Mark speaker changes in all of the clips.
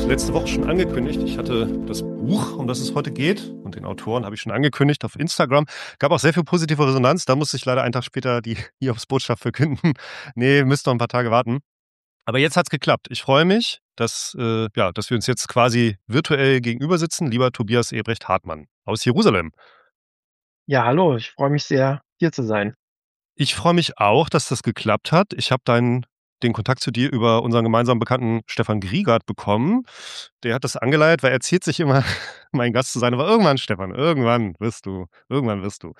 Speaker 1: letzte Woche schon angekündigt. Ich hatte das Buch, um das es heute geht, und den Autoren habe ich schon angekündigt auf Instagram. Gab auch sehr viel positive Resonanz. Da musste ich leider einen Tag später die Hiobsbotschaft verkünden. Nee, müsst noch ein paar Tage warten. Aber jetzt hat's geklappt. Ich freue mich, dass wir uns jetzt quasi virtuell gegenüber sitzen. Lieber Tobias Ebrecht Hartmann aus Jerusalem.
Speaker 2: Ja, hallo, ich freue mich sehr, hier zu sein.
Speaker 1: Ich freue mich auch, dass das geklappt hat. Ich habe den Kontakt zu dir über unseren gemeinsamen Bekannten Stefan Griegart bekommen. Der hat das angeleiert, weil er ziert sich immer, mein Gast zu sein. Aber irgendwann, Stefan, irgendwann wirst du.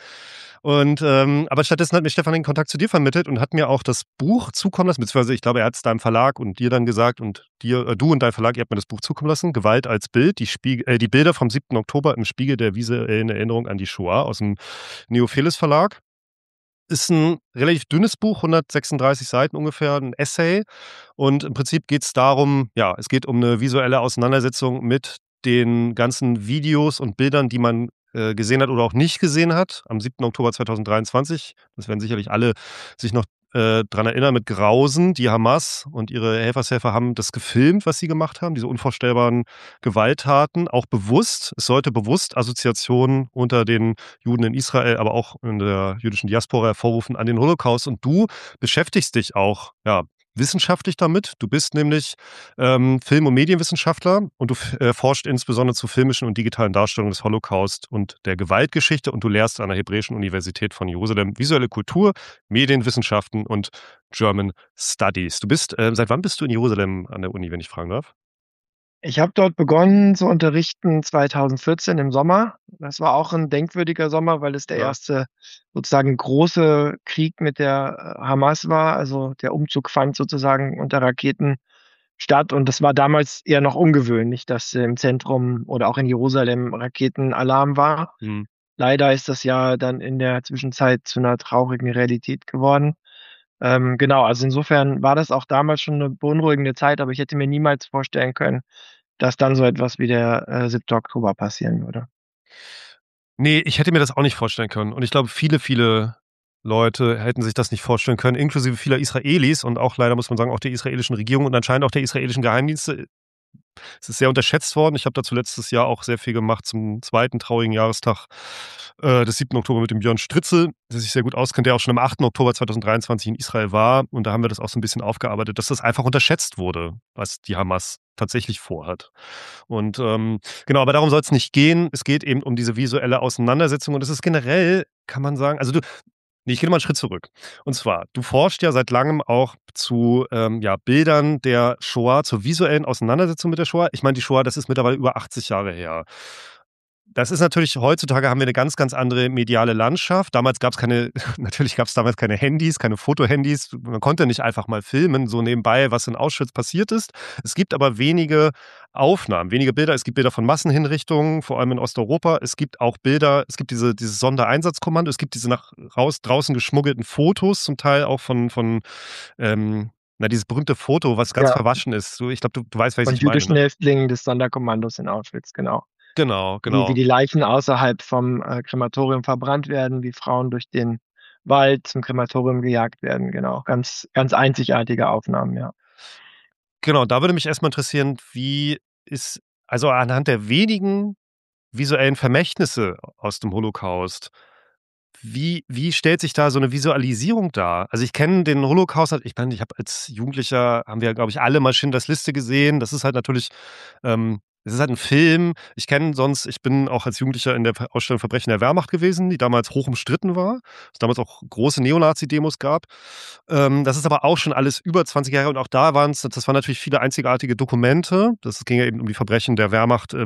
Speaker 1: Aber stattdessen hat mir Stefan den Kontakt zu dir vermittelt und hat mir auch das Buch zukommen lassen, beziehungsweise ich glaube, er hat es deinem Verlag und dir dann gesagt und du und dein Verlag, ihr habt mir das Buch zukommen lassen. Gewalt als Bild, die Bilder vom 7. Oktober im Spiegel der visuellen Erinnerung an die Shoah aus dem Neopheles Verlag. Ist ein relativ dünnes Buch, 136 Seiten ungefähr, 'n Essay. Und im Prinzip geht's darum, ja, es geht um 'ne visuelle Auseinandersetzung mit den ganzen Videos und Bildern, die man, gesehen hat oder auch nicht gesehen hat am 7. Oktober 2023. Das werden sicherlich alle sich noch, dran erinnern mit Grausen. Die Hamas und ihre Helfershelfer haben das gefilmt, was sie gemacht haben, diese unvorstellbaren Gewalttaten, auch bewusst. Es sollte bewusst Assoziationen unter den Juden in Israel, aber auch in der jüdischen Diaspora hervorrufen an den Holocaust. Und du beschäftigst dich auch, ja, wissenschaftlich damit. Du bist nämlich Film- und Medienwissenschaftler und du forscht insbesondere zu filmischen und digitalen Darstellungen des Holocaust und der Gewaltgeschichte und du lehrst an der Hebräischen Universität von Jerusalem visuelle Kultur, Medienwissenschaften und German Studies. Seit wann bist du in Jerusalem an der Uni, wenn ich fragen darf?
Speaker 2: Ich habe dort begonnen zu unterrichten 2014 im Sommer. Das war auch ein denkwürdiger Sommer, weil es der
Speaker 1: Ja.
Speaker 2: erste sozusagen große Krieg mit der, Hamas war. Also, der Umzug fand sozusagen unter Raketen statt und das war damals eher noch ungewöhnlich, dass im Zentrum oder auch in Jerusalem Raketenalarm war.
Speaker 1: Mhm.
Speaker 2: Leider ist das ja dann in der Zwischenzeit zu einer traurigen Realität geworden. Genau, also insofern war das auch damals schon 'ne beunruhigende Zeit, aber ich hätte mir niemals vorstellen können, dass dann so etwas wie der, 7. Oktober passieren würde.
Speaker 1: Ne, ich hätte mir das auch nicht vorstellen können. Und ich glaube, viele Leute hätten sich das nicht vorstellen können, inklusive vieler Israelis und auch leider muss man sagen, auch der israelischen Regierung und anscheinend auch der israelischen Geheimdienste. Es ist sehr unterschätzt worden. Ich habe dazu letztes Jahr auch sehr viel gemacht zum zweiten traurigen Jahrestag, des 7. Oktober mit dem Björn Stritzel, der sich sehr gut auskennt, der auch schon am 8. Oktober 2023 in Israel war. Und da haben wir das auch so ein bisschen aufgearbeitet, dass das einfach unterschätzt wurde, was die Hamas tatsächlich vorhat. Genau, aber darum soll es nicht gehen. Es geht eben um diese visuelle Auseinandersetzung und es ist generell, kann man sagen, ne, ich gehe noch mal 'n Schritt zurück. Und zwar, du forschst ja seit Langem auch zu, ja, Bildern der Shoah, zur visuellen Auseinandersetzung mit der Shoah. Ich meine, die Shoah, das ist mittlerweile über 80 Jahre her. Das ist natürlich heutzutage haben wir 'ne ganz andere mediale Landschaft. Damals gab's keine natürlich gab's damals keine Handys, keine Fotohandys. Man konnte nicht einfach mal filmen, so nebenbei, was in Auschwitz passiert ist. Es gibt aber wenige Aufnahmen, wenige Bilder. Es gibt Bilder von Massenhinrichtungen, vor allem in Osteuropa. Es gibt dieses Sondereinsatzkommando. Es gibt diese draußen geschmuggelten Fotos, zum Teil auch dieses berühmte Foto, was ganz
Speaker 2: Ja,
Speaker 1: verwaschen ist. Ich glaube, du weißt, welches
Speaker 2: von
Speaker 1: ich meine,
Speaker 2: jüdischen
Speaker 1: ne?
Speaker 2: Häftlingen des Sonderkommandos in Auschwitz, genau.
Speaker 1: Genau,
Speaker 2: Wie
Speaker 1: genau.
Speaker 2: die Leichen außerhalb vom, Krematorium verbrannt werden, wie Frauen durch den Wald zum Krematorium gejagt werden, genau. Ganz einzigartige Aufnahmen, ja.
Speaker 1: Genau, da würde mich erst mal interessieren, wie ist also anhand der wenigen visuellen Vermächtnisse aus dem Holocaust, wie stellt sich da so 'ne Visualisierung dar? Also, ich kenne den Holocaust halt ich meine, ich habe als Jugendlicher haben wir, glaube ich, alle mal Schindlers Liste gesehen. Das ist halt natürlich es ist halt 'n Film. Ich bin auch als Jugendlicher in der Ausstellung Verbrechen der Wehrmacht gewesen, die damals hoch umstritten war. Es damals auch große Neonazi-Demos gab. Das ist aber auch schon alles über 20 Jahre und auch da das waren natürlich viele einzigartige Dokumente. Das ging ja eben um die Verbrechen der Wehrmacht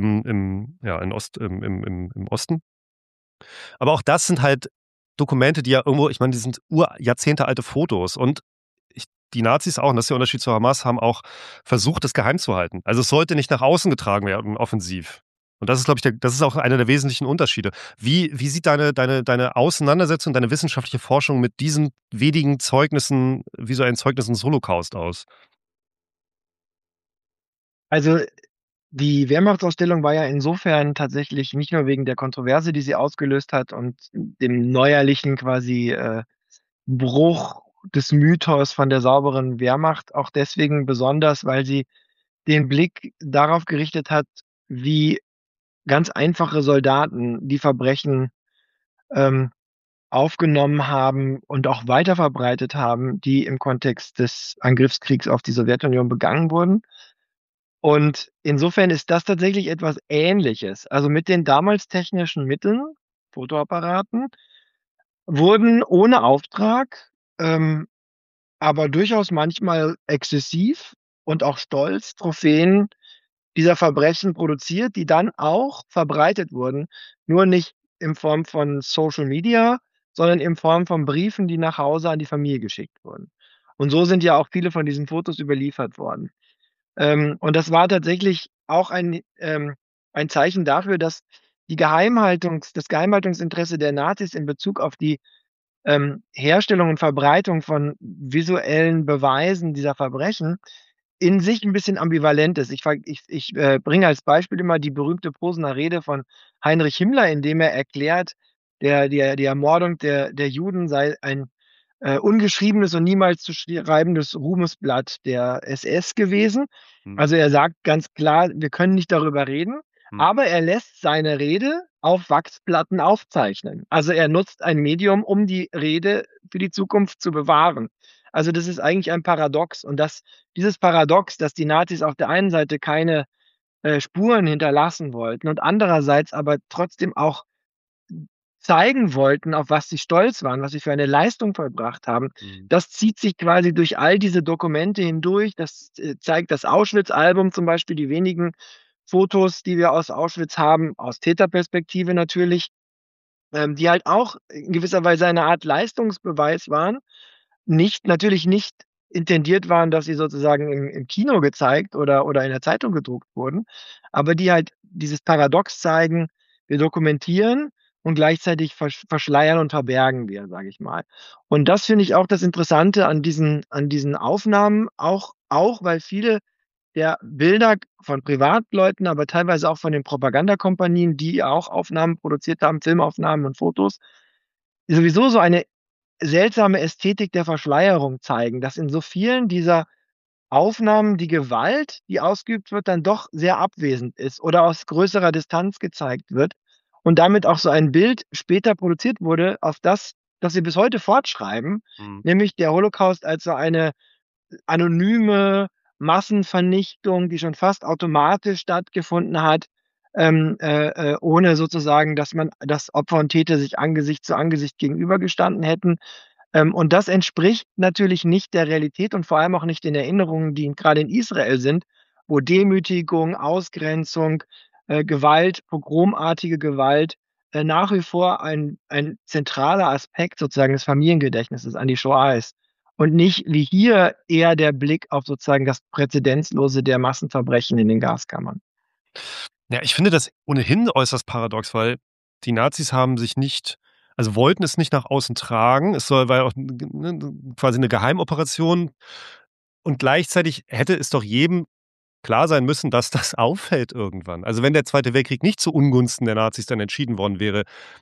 Speaker 1: im Osten. Aber auch das sind halt Dokumente, die ja irgendwo ich meine, die sind jahrzehntealte Fotos und ich die Nazis auch, und das ist der Unterschied zur Hamas, haben auch versucht, das geheim zu halten. Also, es sollte nicht nach außen getragen werden offensiv. Und das ist, glaube ich, das ist auch einer der wesentlichen Unterschiede. Wie sieht deine Auseinandersetzung, deine wissenschaftliche Forschung mit diesen wenigen visuellen Zeugnissen des Holocaust aus?
Speaker 2: Also, die Wehrmachtsausstellung war ja insofern tatsächlich nicht nur wegen der Kontroverse, die sie ausgelöst hat und dem neuerlichen quasi, Bruch des Mythos von der sauberen Wehrmacht auch deswegen besonders, weil sie den Blick darauf gerichtet hat, wie ganz einfache Soldaten die Verbrechen ähm, aufgenommen haben und auch weiterverbreitet haben, die im Kontext des Angriffskriegs auf die Sowjetunion begangen wurden. Und insofern ist das tatsächlich etwas Ähnliches. Also mit den damals technischen Mitteln, Fotoapparaten, wurden ohne Auftrag, aber durchaus manchmal exzessiv und auch stolz Trophäen dieser Verbrechen produziert, die dann auch verbreitet wurden, nur nicht in Form von Social Media, sondern in Form von Briefen, die nach Hause an die Familie geschickt wurden. Und so sind ja auch viele von diesen Fotos überliefert worden. Und das war tatsächlich auch ein Zeichen dafür, dass das Geheimhaltungsinteresse der Nazis in Bezug auf die Herstellung und Verbreitung von visuellen Beweisen dieser Verbrechen in sich ein bisschen ambivalent ist. Ich bringe als Beispiel immer die berühmte Posener Rede von Heinrich Himmler, in dem er erklärt, die Ermordung der Juden sei ein ungeschriebenes und niemals zu schreibendes Ruhmesblatt der SS gewesen.
Speaker 1: Mhm.
Speaker 2: Also er sagt ganz klar, wir können nicht darüber reden,
Speaker 1: Mhm.
Speaker 2: aber er lässt seine Rede auf Wachsplatten aufzeichnen. Also er nutzt ein Medium, um die Rede für die Zukunft zu bewahren. Also das ist eigentlich ein Paradox. Und dieses Paradox, dass die Nazis auf der einen Seite keine Spuren hinterlassen wollten und andererseits aber trotzdem auch zeigen wollten, auf was sie stolz waren, was sie für eine Leistung vollbracht haben.
Speaker 1: Mhm.
Speaker 2: Das zieht sich quasi durch all diese Dokumente hindurch. Das zeigt das Auschwitz-Album zum Beispiel, die wenigen Fotos, die wir aus Auschwitz haben, aus Täterperspektive natürlich, die halt auch in gewisser Weise eine Art Leistungsbeweis waren, natürlich nicht intendiert waren, dass sie sozusagen im Kino gezeigt oder in der Zeitung gedruckt wurden, aber die halt dieses Paradox zeigen: Wir dokumentieren und gleichzeitig verschleiern und verbergen wir, sage ich mal. Und das finde ich auch das Interessante an diesen Aufnahmen, auch weil viele der Bilder von Privatleuten, aber teilweise auch von den Propagandakompanien, die auch Aufnahmen produziert haben, Filmaufnahmen und Fotos, sowieso so eine seltsame Ästhetik der Verschleierung zeigen, dass in so vielen dieser Aufnahmen die Gewalt, die ausgeübt wird, dann doch sehr abwesend ist oder aus größerer Distanz gezeigt wird und damit auch so ein Bild später produziert wurde, auf das wir bis heute fortschreiben,
Speaker 1: Mhm.
Speaker 2: nämlich der Holocaust als so eine anonyme Massenvernichtung, die schon fast automatisch stattgefunden hat, ohne sozusagen, dass Opfer und Täter sich Angesicht zu Angesicht gegenübergestanden hätten. Und das entspricht natürlich nicht der Realität und vor allem auch nicht den Erinnerungen, die gerade in Israel sind, wo Demütigung, Ausgrenzung, Gewalt, pogromartige Gewalt, nach wie vor ein zentraler Aspekt sozusagen des Familiengedächtnisses an die Shoah ist. Und nicht wie hier eher der Blick auf sozusagen das Präzedenzlose der Massenverbrechen in den Gaskammern.
Speaker 1: Ja, ich finde das ohnehin äußerst paradox, weil die Nazis haben sich nicht also wollten es nicht nach außen tragen. Es war ja auch 'ne quasi 'ne Geheimoperation und gleichzeitig hätte es doch jedem klar sein müssen, dass das auffällt irgendwann. Also, wenn der Zweite Weltkrieg nicht zu Ungunsten der Nazis dann entschieden worden wäre,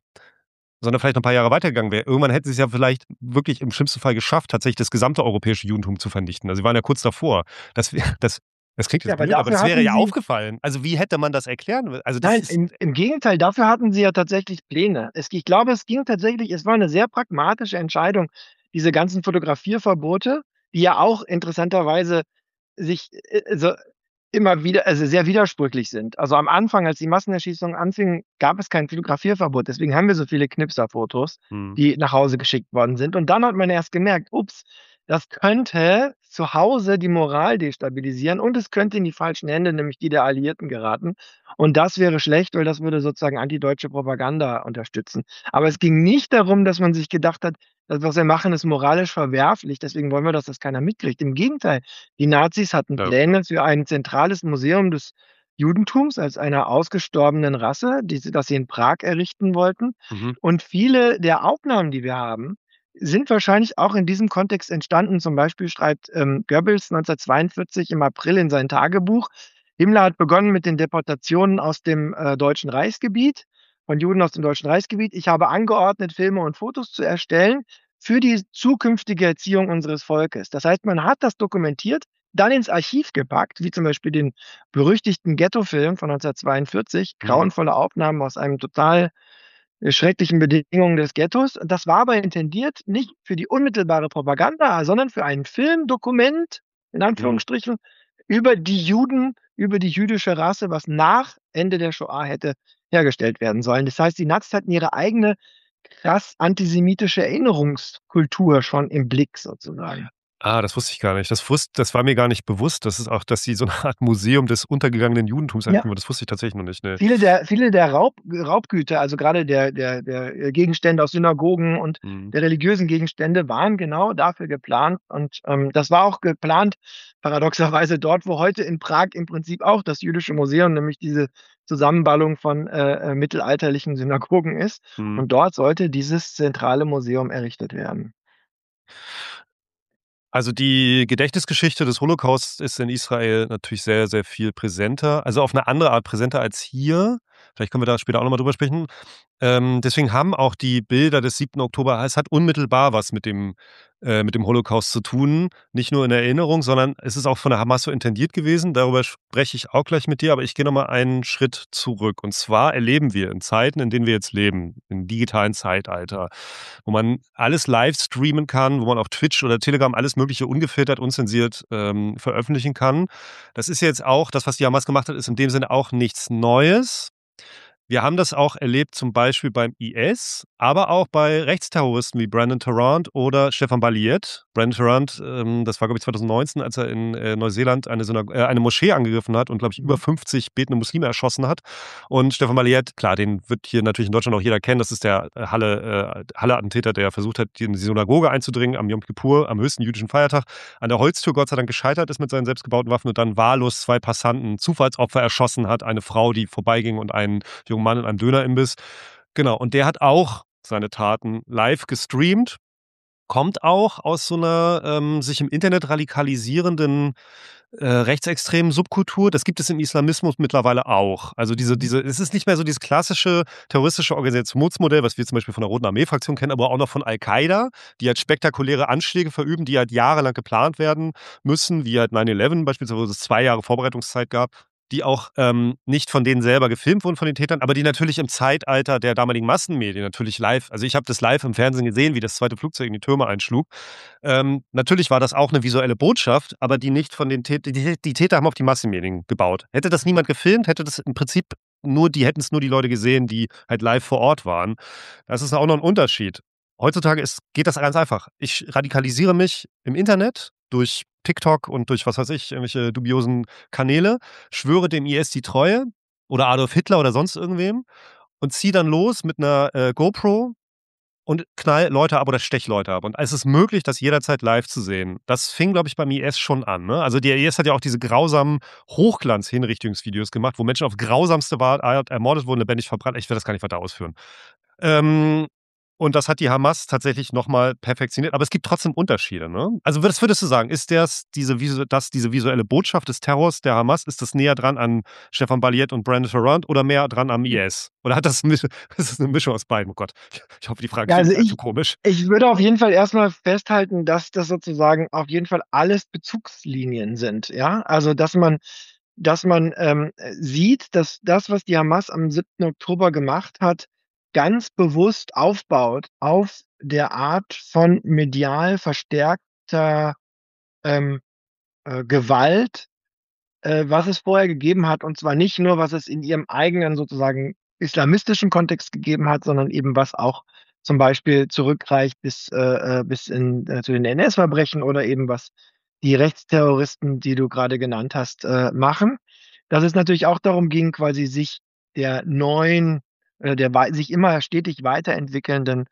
Speaker 1: sondern vielleicht noch 'n paar Jahre weitergegangen wäre, irgendwann hätten sie's ja vielleicht wirklich im schlimmsten Fall geschafft, tatsächlich das gesamte europäische Judentum zu vernichten. Also, sie waren ja kurz davor. Das wä das klingt
Speaker 2: Ja,
Speaker 1: jetzt
Speaker 2: aber
Speaker 1: blöd, aber
Speaker 2: dafür
Speaker 1: das wäre
Speaker 2: hatten
Speaker 1: ja
Speaker 2: sie
Speaker 1: aufgefallen. Also, wie hätte man das erklären? Also, das
Speaker 2: Nein,
Speaker 1: ist
Speaker 2: im Gegenteil, dafür hatten sie ja tatsächlich Pläne. Ich glaube, es war eine sehr pragmatische Entscheidung, diese ganzen Fotografierverbote, die ja auch interessanterweise sich, so immer wieder sehr widersprüchlich sind. Also, am Anfang, als die Massenerschießungen anfingen, gab es kein Fotografierverbot. Deswegen haben wir so viele Knipserfotos,
Speaker 1: mhm,
Speaker 2: die nach Hause geschickt worden sind. Und dann hat man erst gemerkt: „Ups, das könnte zu Hause die Moral destabilisieren und es könnte in die falschen Hände, nämlich die der Alliierten geraten. Und das wäre schlecht, weil das würde sozusagen antideutsche Propaganda unterstützen." Aber es ging nicht darum, dass man sich gedacht hat: „Das, was wir machen, ist moralisch verwerflich, deswegen wollen wir, dass das keiner mitkriegt." Im Gegenteil, die Nazis hatten
Speaker 1: ja.
Speaker 2: Pläne für ein zentrales Museum des Judentums als einer ausgestorbenen Rasse, das sie in Prag errichten wollten.
Speaker 1: Mhm.
Speaker 2: Und viele der Aufnahmen, die wir haben, sind wahrscheinlich auch in diesem Kontext entstanden. Zum Beispiel schreibt, Goebbels 1942 im April in sein Tagebuch: „Himmler hat begonnen mit den Deportationen aus dem, Deutschen Reichsgebiet von Juden aus dem Deutschen Reichsgebiet. Ich habe angeordnet, Filme und Fotos zu erstellen für die zukünftige Erziehung unseres Volkes." Das heißt, man hat das dokumentiert, dann ins Archiv gepackt, wie zum Beispiel den berüchtigten Ghetto-Film von 1942,
Speaker 1: Mhm.
Speaker 2: grauenvolle Aufnahmen aus einem total schrecklichen Bedingungen des Ghettos. Das war aber intendiert nicht für die unmittelbare Propaganda, sondern für ein Filmdokument, in
Speaker 1: Mhm.
Speaker 2: Anführungsstrichen, über die Juden, über die jüdische Rasse, was nach Ende der Shoah hätte hergestellt werden sollen. Das heißt, die Nazis hatten ihre eigene krass antisemitische Erinnerungskultur schon im Blick sozusagen.
Speaker 1: Ah, das wusste ich gar nicht. Das war mir gar nicht bewusst, dass sie so 'ne Art Museum des untergegangenen Judentums
Speaker 2: Ja.
Speaker 1: eröffnen wollen. Das wusste ich tatsächlich noch nicht, ne.
Speaker 2: Viele der Raubgüter, also gerade der Gegenstände aus Synagogen und
Speaker 1: Mhm.
Speaker 2: der religiösen Gegenstände waren genau dafür geplant und, das war auch geplant paradoxerweise dort, wo heute in Prag im Prinzip auch das Jüdische Museum, nämlich diese Zusammenballung von, mittelalterlichen Synagogen ist.
Speaker 1: Mhm.
Speaker 2: Und dort sollte dieses zentrale Museum errichtet werden.
Speaker 1: Also, die Gedächtnisgeschichte des Holocaust ist in Israel natürlich sehr, sehr viel präsenter. Also, auf 'ne andere Art präsenter als hier. Vielleicht können wir da später auch noch mal drüber sprechen. Deswegen haben auch die Bilder des 7. Oktober es hat unmittelbar was mit dem Holocaust zu tun. Nicht nur in Erinnerung, sondern es ist auch von der Hamas so intendiert gewesen. Darüber spreche ich auch gleich mit dir, aber ich gehe noch mal einen Schritt zurück. Und zwar erleben wir in Zeiten, in denen wir jetzt leben, im digitalen Zeitalter, wo man alles live streamen kann, wo man auf Twitch oder Telegram alles Mögliche ungefiltert, unzensiert, veröffentlichen kann. Das ist jetzt auch das, was die Hamas gemacht hat, ist in dem Sinne auch nichts Neues. Wir haben das auch erlebt, zum Beispiel beim IS, aber auch bei Rechtsterroristen wie Brandon Tarrant oder Stefan Balliet. Brandon Tarrant, das war, glaube ich, 2019, als er in, Neuseeland eine Moschee angegriffen hat und, glaube ich, über
Speaker 2: Mhm.
Speaker 1: 50 betende Muslime erschossen hat. Und Stefan Balliet, klar, den wird hier natürlich in Deutschland auch jeder kennen. Das ist der, Halle-Attentäter, der versucht hat, in die Synagoge einzudringen am Yom Kippur, am höchsten jüdischen Feiertag, an der Holztür Gott sei Dank gescheitert ist mit seinen selbstgebauten Waffen und dann wahllos 2 Passanten, Zufallsopfer erschossen hat, eine Frau, die vorbeiging und einen jungen Mann in einem Dönerimbiss. Genau, und der hat auch seine Taten live gestreamt, kommt auch aus so 'ner, sich im Internet radikalisierenden, rechtsextremen Subkultur. Das gibt es im Islamismus mittlerweile auch. Also,
Speaker 2: Mhm.
Speaker 1: diese es ist nicht mehr so dieses klassische terroristische Organisationsmodell, was wir zum Beispiel von der Roten Armee-Fraktion kennen, aber auch noch von Al-Qaida, die halt spektakuläre Anschläge verüben, die halt jahrelang geplant werden müssen, wie halt 9/11 beispielsweise, wo es 2 Jahre Vorbereitungszeit gab, die auch, nicht von denen selber gefilmt wurden, von den Tätern, aber die natürlich im Zeitalter der damaligen Massenmedien natürlich live also, ich habe das live im Fernsehen gesehen, wie das 2. Flugzeug in die Türme einschlug. Natürlich war das auch 'ne visuelle Botschaft, aber die nicht von den die Täter haben auf die Massenmedien gebaut. Hätte das niemand gefilmt, hätte das im Prinzip hätten es nur die Leute gesehen, die halt live vor Ort waren. Das ist auch noch 'n Unterschied. Heutzutage geht das ganz einfach. Ich radikalisiere mich im Internet durch TikTok und durch, was weiß ich, irgendwelche dubiosen Kanäle, schwöre dem IS die Treue oder Adolf Hitler oder sonst irgendwem und ziehe dann los mit 'ner, GoPro und knall Leute ab oder stech Leute ab. Und es ist möglich, das jederzeit live zu sehen. Das fing, glaube ich, beim IS schon an, ne? Also, der IS hat ja auch diese grausamen Hochglanz-Hinrichtungsvideos gemacht, wo Menschen auf grausamste Art ermordet wurden, lebendig verbrannt. Ich will das gar nicht weiter ausführen. Ähm, und das hat die Hamas tatsächlich noch mal perfektioniert, aber es gibt trotzdem Unterschiede, ne? Also, würdest du sagen, ist diese visuelle Botschaft des Terrors der Hamas, ist das näher dran an Stefan Balliet und Brandon Tarrant oder mehr dran am IS? Oder hat das 'n ist es 'ne Mischung aus beidem? Oh Gott, ich hoffe, die Frage
Speaker 2: Ja,
Speaker 1: klingt
Speaker 2: also
Speaker 1: nicht allzu
Speaker 2: ich
Speaker 1: komisch.
Speaker 2: ich würde auf jeden Fall erst mal festhalten, dass das sozusagen auf jeden Fall alles Bezugslinien sind, ja? Also, dass man, sieht, dass das, was die Hamas am 7. Oktober gemacht hat, ganz bewusst aufbaut auf der Art von medial verstärkter, ähm, Gewalt, was es vorher gegeben hat, und zwar nicht nur, was es in ihrem eigenen sozusagen islamistischen Kontext gegeben hat, sondern eben was auch zum Beispiel zurückreicht bis zu den NS-Verbrechen oder eben was die Rechtsterroristen, die du gerade genannt hast, machen. Dass es natürlich auch darum ging, quasi sich der neuen der wei sich immer stetig weiterentwickelnden,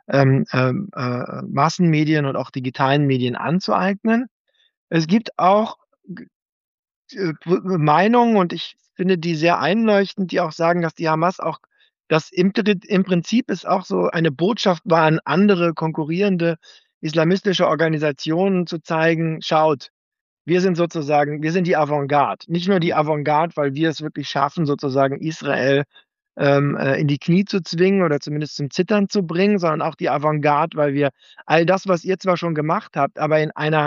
Speaker 2: Massenmedien und auch digitalen Medien anzueignen. Es gibt auch Meinungen, und ich finde die sehr einleuchtend, die auch sagen, dass die Hamas auch das im Prinzip es auch so eine Botschaft war an andere konkurrierende islamistische Organisationen zu zeigen: „Schaut, wir sind die Avantgarde.“ Nicht nur die Avantgarde, weil wir es wirklich schaffen, sozusagen Israel, in die Knie zu zwingen oder zumindest zum Zittern zu bringen, sondern auch die Avantgarde, weil wir all das, was ihr zwar schon gemacht habt, aber in einer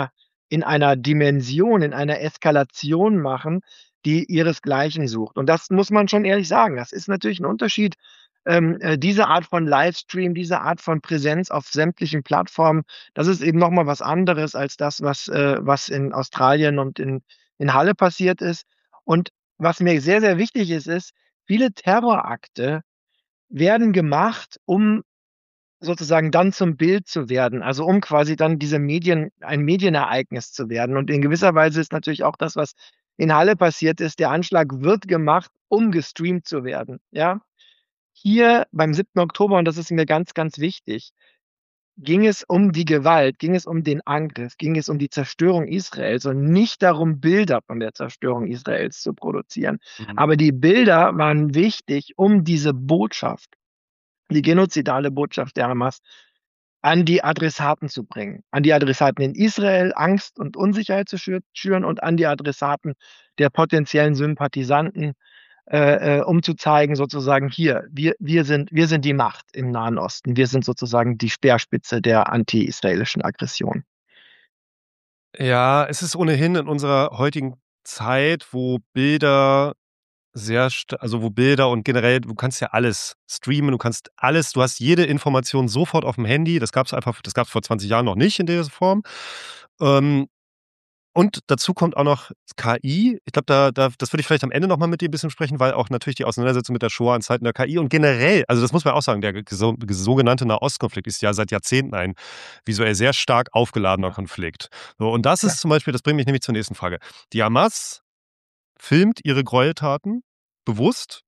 Speaker 2: in einer Dimension, in einer Eskalation machen, die ihresgleichen sucht. Und das muss man schon ehrlich sagen. Das ist natürlich ein Unterschied, diese Art von Livestream, diese Art von Präsenz auf sämtlichen Plattformen, das ist eben noch mal was anderes als das, was in Australien und in Halle passiert ist. Und was mir sehr, sehr wichtig ist, ist, viele Terrorakte werden gemacht, um sozusagen dann zum Bild zu werden, also um quasi dann ein Medienereignis zu werden. Und in gewisser Weise ist natürlich auch das, was in Halle passiert ist, der Anschlag wird gemacht, um gestreamt zu werden, ja? Hier beim 7. Oktober, und das ist mir ganz, ganz wichtig, ging es um die Gewalt, ging es um den Angriff, ging es um die Zerstörung Israels und nicht darum, Bilder von der Zerstörung Israels zu produzieren.
Speaker 1: Mhm.
Speaker 2: Aber die Bilder waren wichtig, um diese Botschaft, die genozidale Botschaft der Hamas, an die Adressaten zu bringen. An die Adressaten in Israel, Angst und Unsicherheit zu schüren, und an die Adressaten der potenziellen Sympathisanten, um zu zeigen, sozusagen, hier, wir sind die Macht im Nahen Osten. Wir sind sozusagen die Speerspitze der anti-israelischen Aggression.
Speaker 1: Ja, es ist ohnehin in unserer heutigen Zeit, wo Bilder also, wo Bilder und generell du kannst ja alles streamen, du hast jede Information sofort auf dem Handy. Das gab's vor 20 Jahren noch nicht in der Form. Ähm, und dazu kommt auch noch KI. Ich glaube, das würde ich vielleicht am Ende noch mal mit dir 'n bisschen sprechen, weil auch natürlich die Auseinandersetzung mit der Shoah in Zeiten der KI und generell, also, das muss man auch sagen, der sogenannte Nahostkonflikt ist ja seit Jahrzehnten ein visuell sehr stark aufgeladener
Speaker 2: Ja,
Speaker 1: Konflikt. So, und das
Speaker 2: ja.
Speaker 1: ist zum Beispiel, das bringt mich nämlich zur nächsten Frage. Die Hamas filmt ihre Gräueltaten bewusst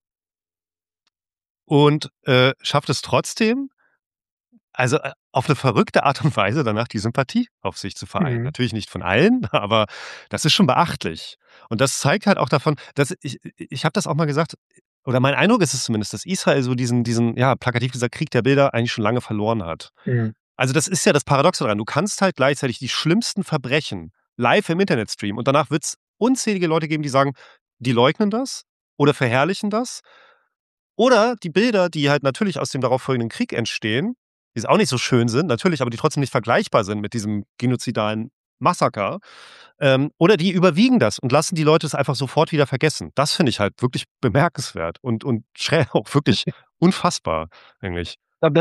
Speaker 1: und, schafft es trotzdem, also, auf 'ne verrückte Art und Weise danach die Sympathie auf sich zu vereinen.
Speaker 2: Mhm.
Speaker 1: Natürlich nicht von allen, aber das ist schon beachtlich. Und das zeigt halt auch davon, dass ich habe das auch mal gesagt, oder mein Eindruck ist es zumindest, dass Israel so diesen, ja, plakativ gesagt, Krieg der Bilder eigentlich schon lange verloren hat.
Speaker 2: Mhm.
Speaker 1: Also, das ist ja das Paradoxe daran. Du kannst halt gleichzeitig die schlimmsten Verbrechen live im Internet streamen und danach wird's unzählige Leute geben, die sagen, die leugnen das oder verherrlichen das. Oder die Bilder, die halt natürlich aus dem darauffolgenden Krieg entstehen, die jetzt auch nicht so schön sind, natürlich, aber die trotzdem nicht vergleichbar sind mit diesem genozidalen Massaker, oder die überwiegen das und lassen die Leute es einfach sofort wieder vergessen. Das finde ich halt wirklich bemerkenswert und schräg, auch wirklich unfassbar eigentlich.
Speaker 2: Ich glaube,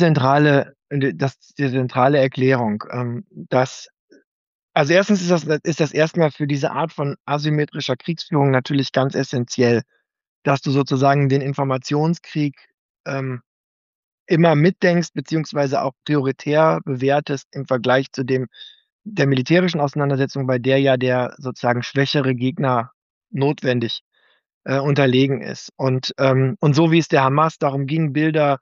Speaker 2: das ist die zentrale Erklärung, dass also, erstens ist das erst für diese Art von asymmetrischer Kriegsführung natürlich ganz essentiell, dass du sozusagen den Informationskrieg, ähm, immer mitdenkst beziehungsweise auch prioritär bewertest im Vergleich zu der militärischen Auseinandersetzung, bei der ja der sozusagen schwächere Gegner notwendig, unterlegen ist. Und so wie es der Hamas darum ging, Bilder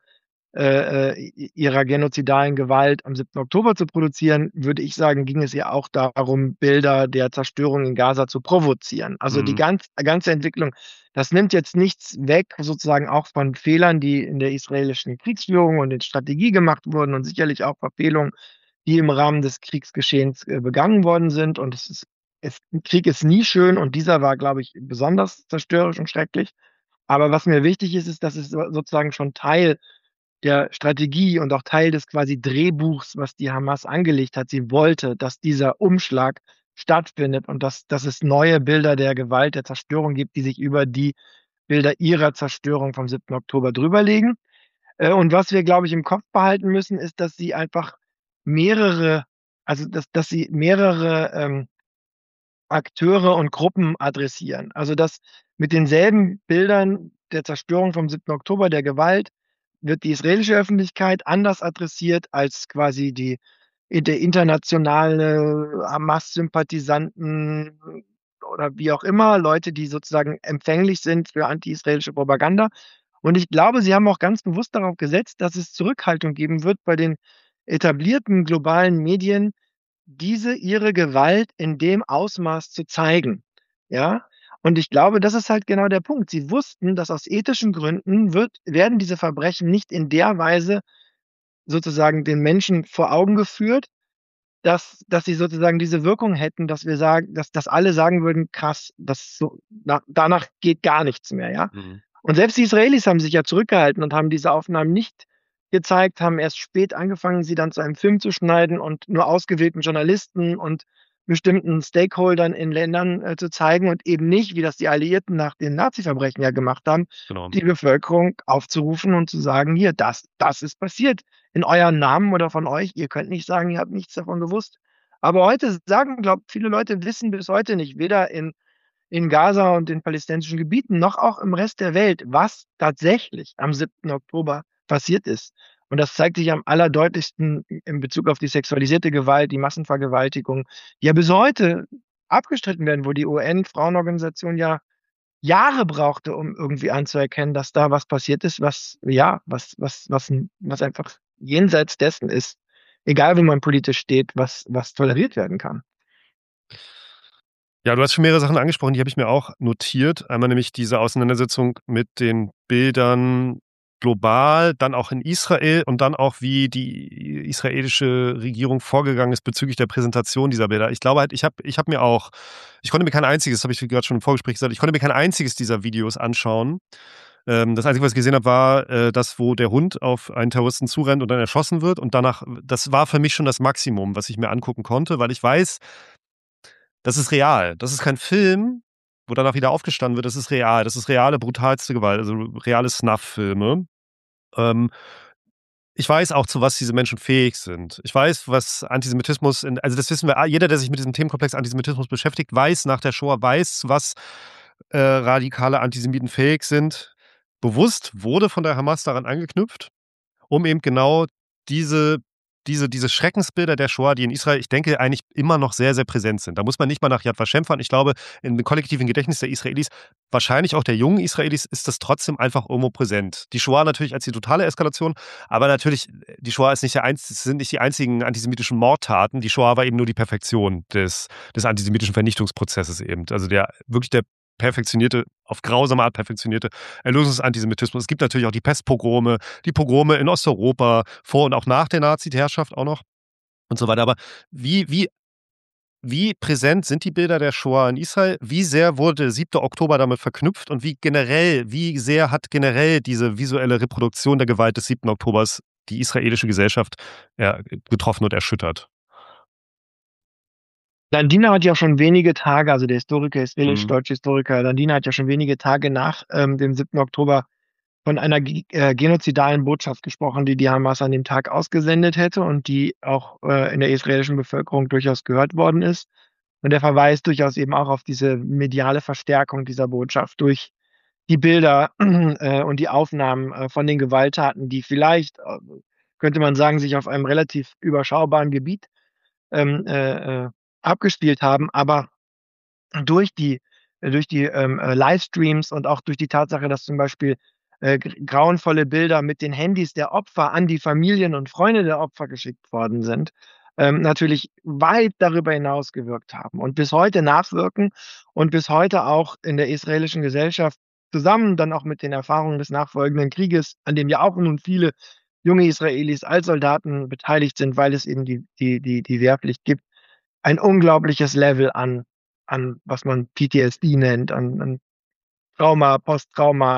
Speaker 2: ihrer genozidalen Gewalt am 7. Oktober zu produzieren, würde ich sagen, ging es ihr auch darum, Bilder der Zerstörung in Gaza zu provozieren. Also die
Speaker 1: Mhm.
Speaker 2: ganze Entwicklung, das nimmt jetzt nichts weg, sozusagen auch von Fehlern, die in der israelischen Kriegsführung und in Strategie gemacht wurden, und sicherlich auch Verfehlungen, die im Rahmen des Kriegsgeschehens begangen worden sind. Und Krieg ist nie schön, und dieser war, glaube ich, besonders zerstörerisch und schrecklich. Aber was mir wichtig ist, ist, dass es sozusagen schon Teil der Strategie und auch Teil des quasi Drehbuchs, was die Hamas angelegt hat. Sie wollte, dass dieser Umschlag stattfindet und dass es neue Bilder der Gewalt, der Zerstörung gibt, die sich über die Bilder ihrer Zerstörung vom 7. Oktober drüberlegen. Und was wir, glaube ich, im Kopf behalten müssen, ist, dass sie einfach mehrere dass sie mehrere, Akteure und Gruppen adressieren. Also, dass mit denselben Bildern der Zerstörung vom 7. Oktober, der Gewalt, wird die israelische Öffentlichkeit anders adressiert als quasi der internationale Hamas-Sympathisanten oder wie auch immer, Leute, die sozusagen empfänglich sind für anti-israelische Propaganda. Und ich glaube, sie haben auch ganz bewusst darauf gesetzt, dass es Zurückhaltung geben wird bei den etablierten globalen Medien, ihre Gewalt in dem Ausmaß zu zeigen, ja? Und ich glaube, das ist halt genau der Punkt. Sie wussten, dass aus ethischen Gründen werden diese Verbrechen nicht in der Weise sozusagen den Menschen vor Augen geführt, dass sie sozusagen diese Wirkung hätten, dass alle sagen würden: „Krass, das so danach geht gar nichts mehr“, ja?
Speaker 1: Mhm.
Speaker 2: Und selbst die Israelis haben sich ja zurückgehalten und haben diese Aufnahmen nicht gezeigt, haben erst spät angefangen, sie dann zu einem Film zu schneiden und nur ausgewählten Journalisten und bestimmten Stakeholdern in Ländern zu zeigen und eben nicht, wie das die Alliierten nach den Nazi-Verbrechen ja gemacht haben,
Speaker 1: Genau.
Speaker 2: die Bevölkerung aufzurufen und zu sagen, hier, das ist passiert in euren Namen oder von euch. Ihr könnt nicht sagen, ihr habt nichts davon gewusst. Aber heute sagen, glaube viele Leute wissen bis heute nicht, weder in Gaza und den palästinensischen Gebieten, noch auch im Rest der Welt, was tatsächlich am 7. Oktober passiert ist. Und das zeigt sich am allerdeutlichsten in Bezug auf die sexualisierte Gewalt, die Massenvergewaltigung, die ja bis heute abgestritten werden, wo die UN-Frauenorganisation ja Jahre brauchte, um irgendwie anzuerkennen, dass da was passiert ist, was, ja, was einfach jenseits dessen ist, egal wo man politisch steht, was toleriert werden kann.
Speaker 1: Ja, du hast schon mehrere Sachen angesprochen, die habe ich mir auch notiert. Einmal nämlich diese Auseinandersetzung mit den Bildern global, dann auch in Israel und dann auch, wie die israelische Regierung vorgegangen ist bezüglich der Präsentation dieser Bilder. Ich glaube halt, ich konnte mir kein einziges, das habe ich gerade schon im Vorgespräch gesagt, ich konnte mir kein einziges dieser Videos anschauen. Das Einzige, was ich gesehen habe, war das, wo der Hund auf einen Terroristen zurennt und dann erschossen wird. Und danach, das war für mich schon das Maximum, was ich mir angucken konnte, weil ich weiß, das ist real. Das ist kein Film, wo danach wieder aufgestanden wird. Das ist real. Das ist reale, brutalste Gewalt, also reale Snuff-Filme. Ähm, ich weiß auch, zu was diese Menschen fähig sind. Ich weiß, was Antisemitismus, also das wissen wir, jeder, der sich mit diesem Themenkomplex Antisemitismus beschäftigt, weiß nach der Shoah, weiß, zu was radikale Antisemiten fähig sind. Bewusst wurde von der Hamas daran angeknüpft, um eben genau diese diese Schreckensbilder der Shoah, die in Israel, ich denke, eigentlich immer noch sehr, sehr präsent sind. Da muss man nicht mal nach Yad Vashem fahren. Ich glaube, im kollektiven Gedächtnis der Israelis, wahrscheinlich auch der jungen Israelis, ist das trotzdem einfach irgendwo präsent. Die Shoah natürlich als die totale Eskalation, aber natürlich, die Shoah ist nicht sind nicht die einzigen antisemitischen Mordtaten. Die Shoah war eben nur die Perfektion des antisemitischen Vernichtungsprozesses eben. Also der perfektionierte, auf grausame Art perfektionierte Erlösungsantisemitismus. Es gibt natürlich auch die Pestpogrome, die Pogrome in Osteuropa, vor und auch nach der Nazi-Herrschaft auch noch und so weiter. Aber wie, wie, wie präsent sind die Bilder der Shoah in Israel? Wie sehr wurde der 7. Oktober damit verknüpft und wie sehr hat generell diese visuelle Reproduktion der Gewalt des 7. Oktobers die israelische Gesellschaft getroffen und erschüttert?
Speaker 2: Landiner hat ja schon wenige Tage, also der Historiker,
Speaker 1: Mhm.
Speaker 2: israelisch-deutsche Historiker Landiner hat ja schon wenige Tage nach dem 7. Oktober von einer genozidalen Botschaft gesprochen, die die Hamas an dem Tag ausgesendet hätte und die auch in der israelischen Bevölkerung durchaus gehört worden ist. Und er verweist durchaus eben auch auf diese mediale Verstärkung dieser Botschaft durch die Bilder und die Aufnahmen von den Gewalttaten, die vielleicht, könnte man sagen, sich auf einem relativ überschaubaren Gebiet ähm, äh, äh, abgespielt haben, aber durch die Livestreams und auch durch die Tatsache, dass zum Beispiel grauenvolle Bilder mit den Handys der Opfer an die Familien und Freunde der Opfer geschickt worden sind, natürlich weit darüber hinaus gewirkt haben und bis heute nachwirken und bis heute auch in der israelischen Gesellschaft zusammen dann auch mit den Erfahrungen des nachfolgenden Krieges, an dem ja auch nun viele junge Israelis als Soldaten beteiligt sind, weil es eben die Wehrpflicht gibt, ein unglaubliches Level an was man PTSD nennt, an Trauma, Posttrauma,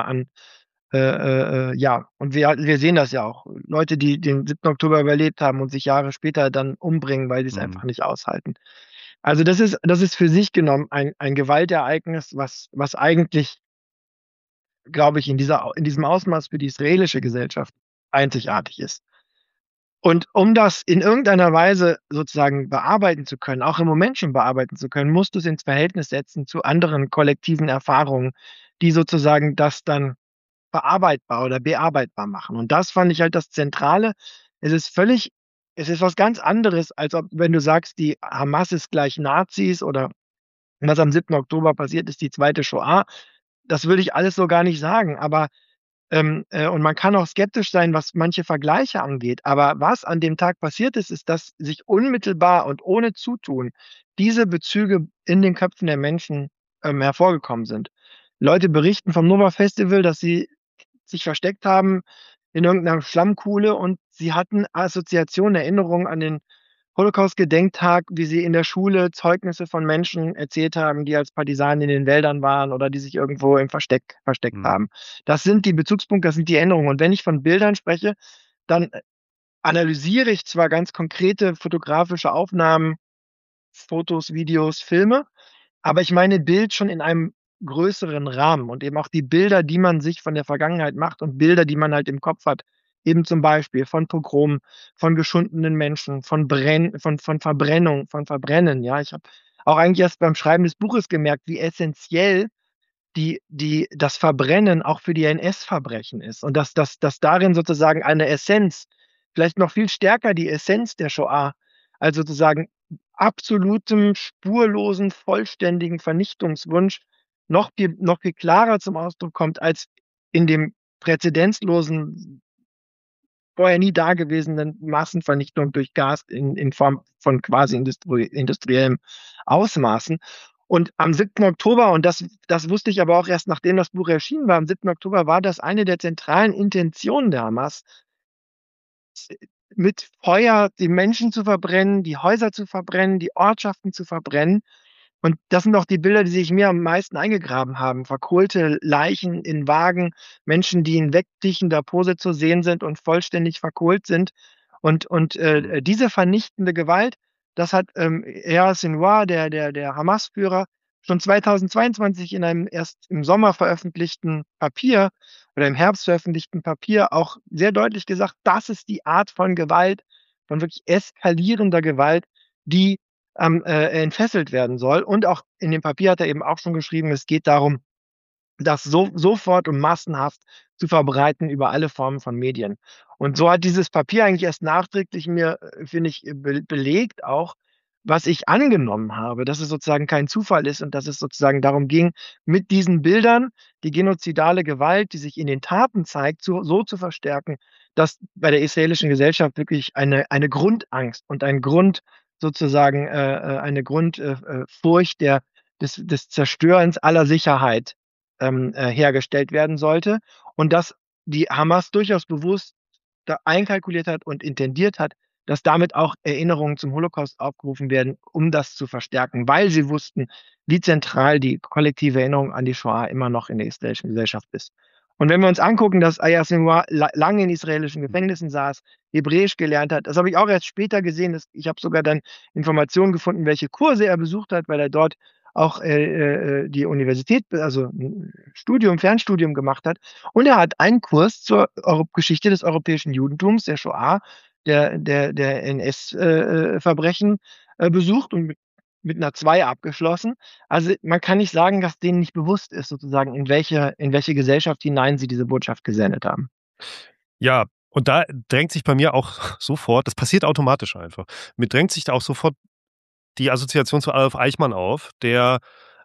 Speaker 2: ja, und wir sehen das ja auch. Leute, die den 7. Oktober überlebt haben und sich Jahre später dann umbringen, weil sie es
Speaker 1: Mhm.
Speaker 2: einfach nicht aushalten. Also das ist für sich genommen ein Gewaltereignis, was eigentlich, glaube ich, in diesem Ausmaß für die israelische Gesellschaft einzigartig ist. Und um das in irgendeiner Weise sozusagen bearbeiten zu können, auch im Moment schon bearbeiten zu können, musst du es ins Verhältnis setzen zu anderen kollektiven Erfahrungen, die sozusagen das dann verarbeitbar oder bearbeitbar machen. Und das fand ich halt das Zentrale. Es ist völlig es ist was ganz anderes, als ob wenn du sagst, die Hamas ist gleich Nazis oder was am 7. Oktober passiert ist, die zweite Shoah. Das würde ich alles so gar nicht sagen, aber und man kann auch skeptisch sein, was manche Vergleiche angeht. Aber was an dem Tag passiert ist, ist, dass sich unmittelbar und ohne Zutun diese Bezüge in den Köpfen der Menschen hervorgekommen sind. Leute berichten vom Nova Festival, dass sie sich versteckt haben in irgendeiner Schlammkuhle und sie hatten Assoziationen, Erinnerungen an den Holocaust-Gedenktag, wie sie in der Schule Zeugnisse von Menschen erzählt haben, die als Partisanen in den Wäldern waren oder die sich irgendwo im Versteck versteckt
Speaker 1: Mhm.
Speaker 2: haben. Das sind die Bezugspunkte, das sind die Erinnerungen. Und wenn ich von Bildern spreche, dann analysiere ich zwar ganz konkrete fotografische Aufnahmen Fotos, Videos, Filme. Aber ich meine Bild schon in einem größeren Rahmen und eben auch die Bilder, die man sich von der Vergangenheit macht und Bilder, die man halt im Kopf hat. Eben zum Beispiel von Pogromen, von geschundenen Menschen, von Verbrennung, von Verbrennen. Ja, ich habe auch eigentlich erst beim Schreiben des Buches gemerkt, wie essentiell das Verbrennen auch für die NS-Verbrechen ist und dass darin sozusagen eine Essenz, vielleicht noch viel stärker die Essenz der Shoah, also sozusagen absolutem, spurlosen, vollständigen Vernichtungswunsch noch viel klarer zum Ausdruck kommt als in dem präzedenzlosen, vorher nie dagewesenen Massenvernichtung durch Gas in Form von quasi industriellem Ausmaßen. Und am 7. Oktober, und das wusste ich aber auch erst, nachdem das Buch erschienen war, am 7. Oktober war das eine der zentralen Intentionen der Hamas, mit Feuer die Menschen zu verbrennen, die Häuser zu verbrennen, die Ortschaften zu verbrennen. Und das sind auch die Bilder, die sich mir am meisten eingegraben haben. Verkohlte Leichen in Wagen, Menschen, die in wegtichender Pose zu sehen sind und vollständig verkohlt sind. Und diese vernichtende Gewalt, das hat Yahya Sinwar, der Hamas-Führer, schon 2022 in einem erst im Sommer veröffentlichten Papier oder im Herbst veröffentlichten Papier auch sehr deutlich gesagt, das ist die Art von Gewalt, von wirklich eskalierender Gewalt, die entfesselt werden soll. Und auch in dem Papier hat er eben auch schon geschrieben, es geht darum, das sofort und massenhaft zu verbreiten über alle Formen von Medien. Und so hat dieses Papier eigentlich erst nachträglich mir, finde ich, belegt auch, was ich angenommen habe, dass es sozusagen kein Zufall ist und dass es sozusagen darum ging, mit diesen Bildern die genozidale Gewalt, die sich in den Taten zeigt, so zu verstärken, dass bei der israelischen Gesellschaft wirklich eine Grundangst und ein Grund sozusagen eine Grundfurcht des Zerstörens aller Sicherheit hergestellt werden sollte und dass die Hamas durchaus bewusst da einkalkuliert hat und intendiert hat, dass damit auch Erinnerungen zum Holocaust aufgerufen werden, um das zu verstärken, weil sie wussten, wie zentral die kollektive Erinnerung an die Shoah immer noch in der israelischen Gesellschaft ist. Und wenn wir uns angucken, dass Yahya Sinwar lange in israelischen Gefängnissen saß, Hebräisch gelernt hat, das habe ich auch erst später gesehen. Ich habe sogar dann Informationen gefunden, welche Kurse er besucht hat, weil er dort auch die Universität, also ein Fernstudium gemacht hat. Und er hat einen Kurs zur Geschichte des europäischen Judentums, der Shoah, der NS-Verbrechen besucht und mit einer 2 abgeschlossen. Also man kann nicht sagen, dass denen nicht bewusst ist, sozusagen, in welche Gesellschaft hinein sie diese Botschaft gesendet haben.
Speaker 1: Ja, und da drängt sich bei mir auch sofort, das passiert automatisch einfach, mir drängt sich da auch sofort die Assoziation zu Adolf Eichmann auf, der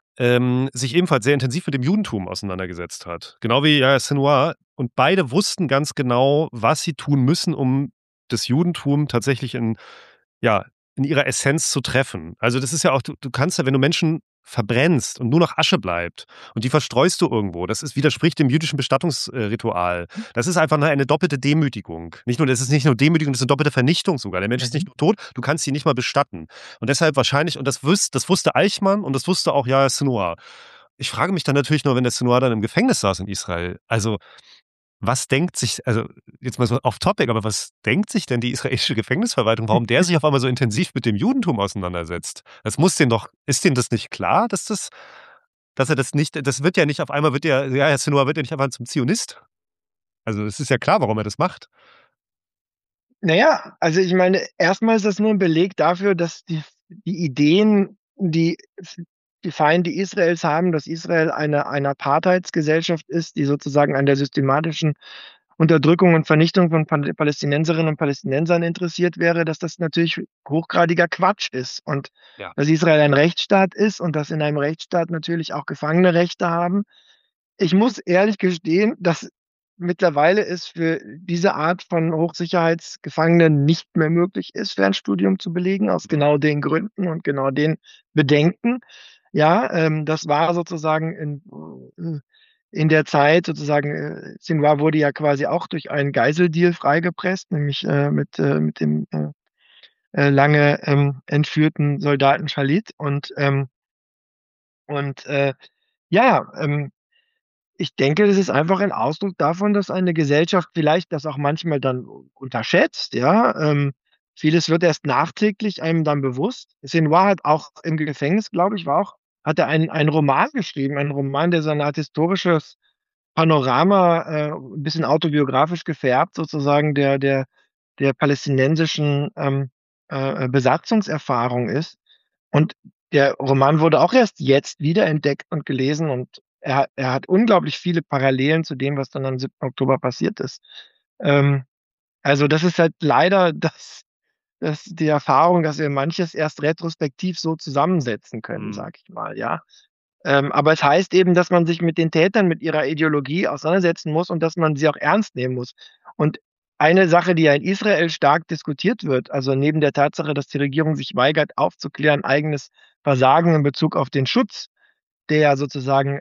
Speaker 1: sich ebenfalls sehr intensiv mit dem Judentum auseinandergesetzt hat. Genau wie Yahya Sinwar. Und beide wussten ganz genau, was sie tun müssen, um das Judentum tatsächlich ja, in ihrer Essenz zu treffen. Also das ist ja auch, du kannst ja, wenn du Menschen verbrennst und nur noch Asche bleibt und die verstreust du irgendwo, widerspricht dem jüdischen Bestattungsritual. Das ist einfach eine doppelte Demütigung. Das ist nicht nur Demütigung, das ist eine doppelte Vernichtung sogar. Der Mensch ist nicht nur tot, du kannst ihn nicht mal bestatten. Und deshalb wahrscheinlich, und das wusste Eichmann und das wusste auch Yahya Sinwar. Ich frage mich dann natürlich nur, wenn der Sinwar dann im Gefängnis saß in Israel, also was denkt sich, also jetzt mal so off topic, aber was denkt sich denn die israelische Gefängnisverwaltung, warum der sich auf einmal so intensiv mit dem Judentum auseinandersetzt? Ist dem das nicht klar, dass er das nicht, das wird ja nicht auf einmal, Herr Sinwar wird ja nicht einfach zum Zionist. Also es ist ja klar, warum er das macht.
Speaker 2: Naja, also ich meine, erstmal ist das nur ein Beleg dafür, dass die Ideen, die Feinde Israels haben, dass Israel eine Apartheidsgesellschaft ist, die sozusagen an der systematischen Unterdrückung und Vernichtung von Palästinenserinnen und Palästinensern interessiert wäre, dass das natürlich hochgradiger Quatsch ist und
Speaker 1: Ja.
Speaker 2: dass Israel ein Rechtsstaat ist und dass in einem Rechtsstaat natürlich auch Gefangene Rechte haben. Ich muss ehrlich gestehen, dass mittlerweile es für diese Art von Hochsicherheitsgefangenen nicht mehr möglich ist, Fernstudium zu belegen, aus genau den Gründen und genau den Bedenken. Ja, das war sozusagen in der Zeit sozusagen, Sinwar wurde ja quasi auch durch einen Geiseldeal freigepresst, nämlich mit dem lange entführten Soldaten Shalit. Und ja, ich denke, das ist einfach ein Ausdruck davon, dass eine Gesellschaft vielleicht das auch manchmal dann unterschätzt, ja, Vieles wird erst nachträglich einem dann bewusst. Sinwar hat auch im Gefängnis, glaube ich, hat er einen Roman geschrieben, einen Roman, der so eine Art historisches Panorama, 'n bisschen autobiografisch gefärbt sozusagen der palästinensischen, Besatzungserfahrung ist. Und der Roman wurde auch erst jetzt wiederentdeckt und gelesen und er hat unglaublich viele Parallelen zu dem, was dann am 7. Oktober passiert ist. Ähm, also, das ist halt leider das die Erfahrung, dass wir manches erst retrospektiv so zusammensetzen können,
Speaker 1: Mhm.
Speaker 2: sage ich mal, ja. Aber es heißt eben, dass man sich mit den Tätern, mit ihrer Ideologie auseinandersetzen muss und dass man sie auch ernst nehmen muss. Und eine Sache, die ja in Israel stark diskutiert wird, also neben der Tatsache, dass die Regierung sich weigert, aufzuklären, eigenes Versagen in Bezug auf den Schutz, der ja sozusagen,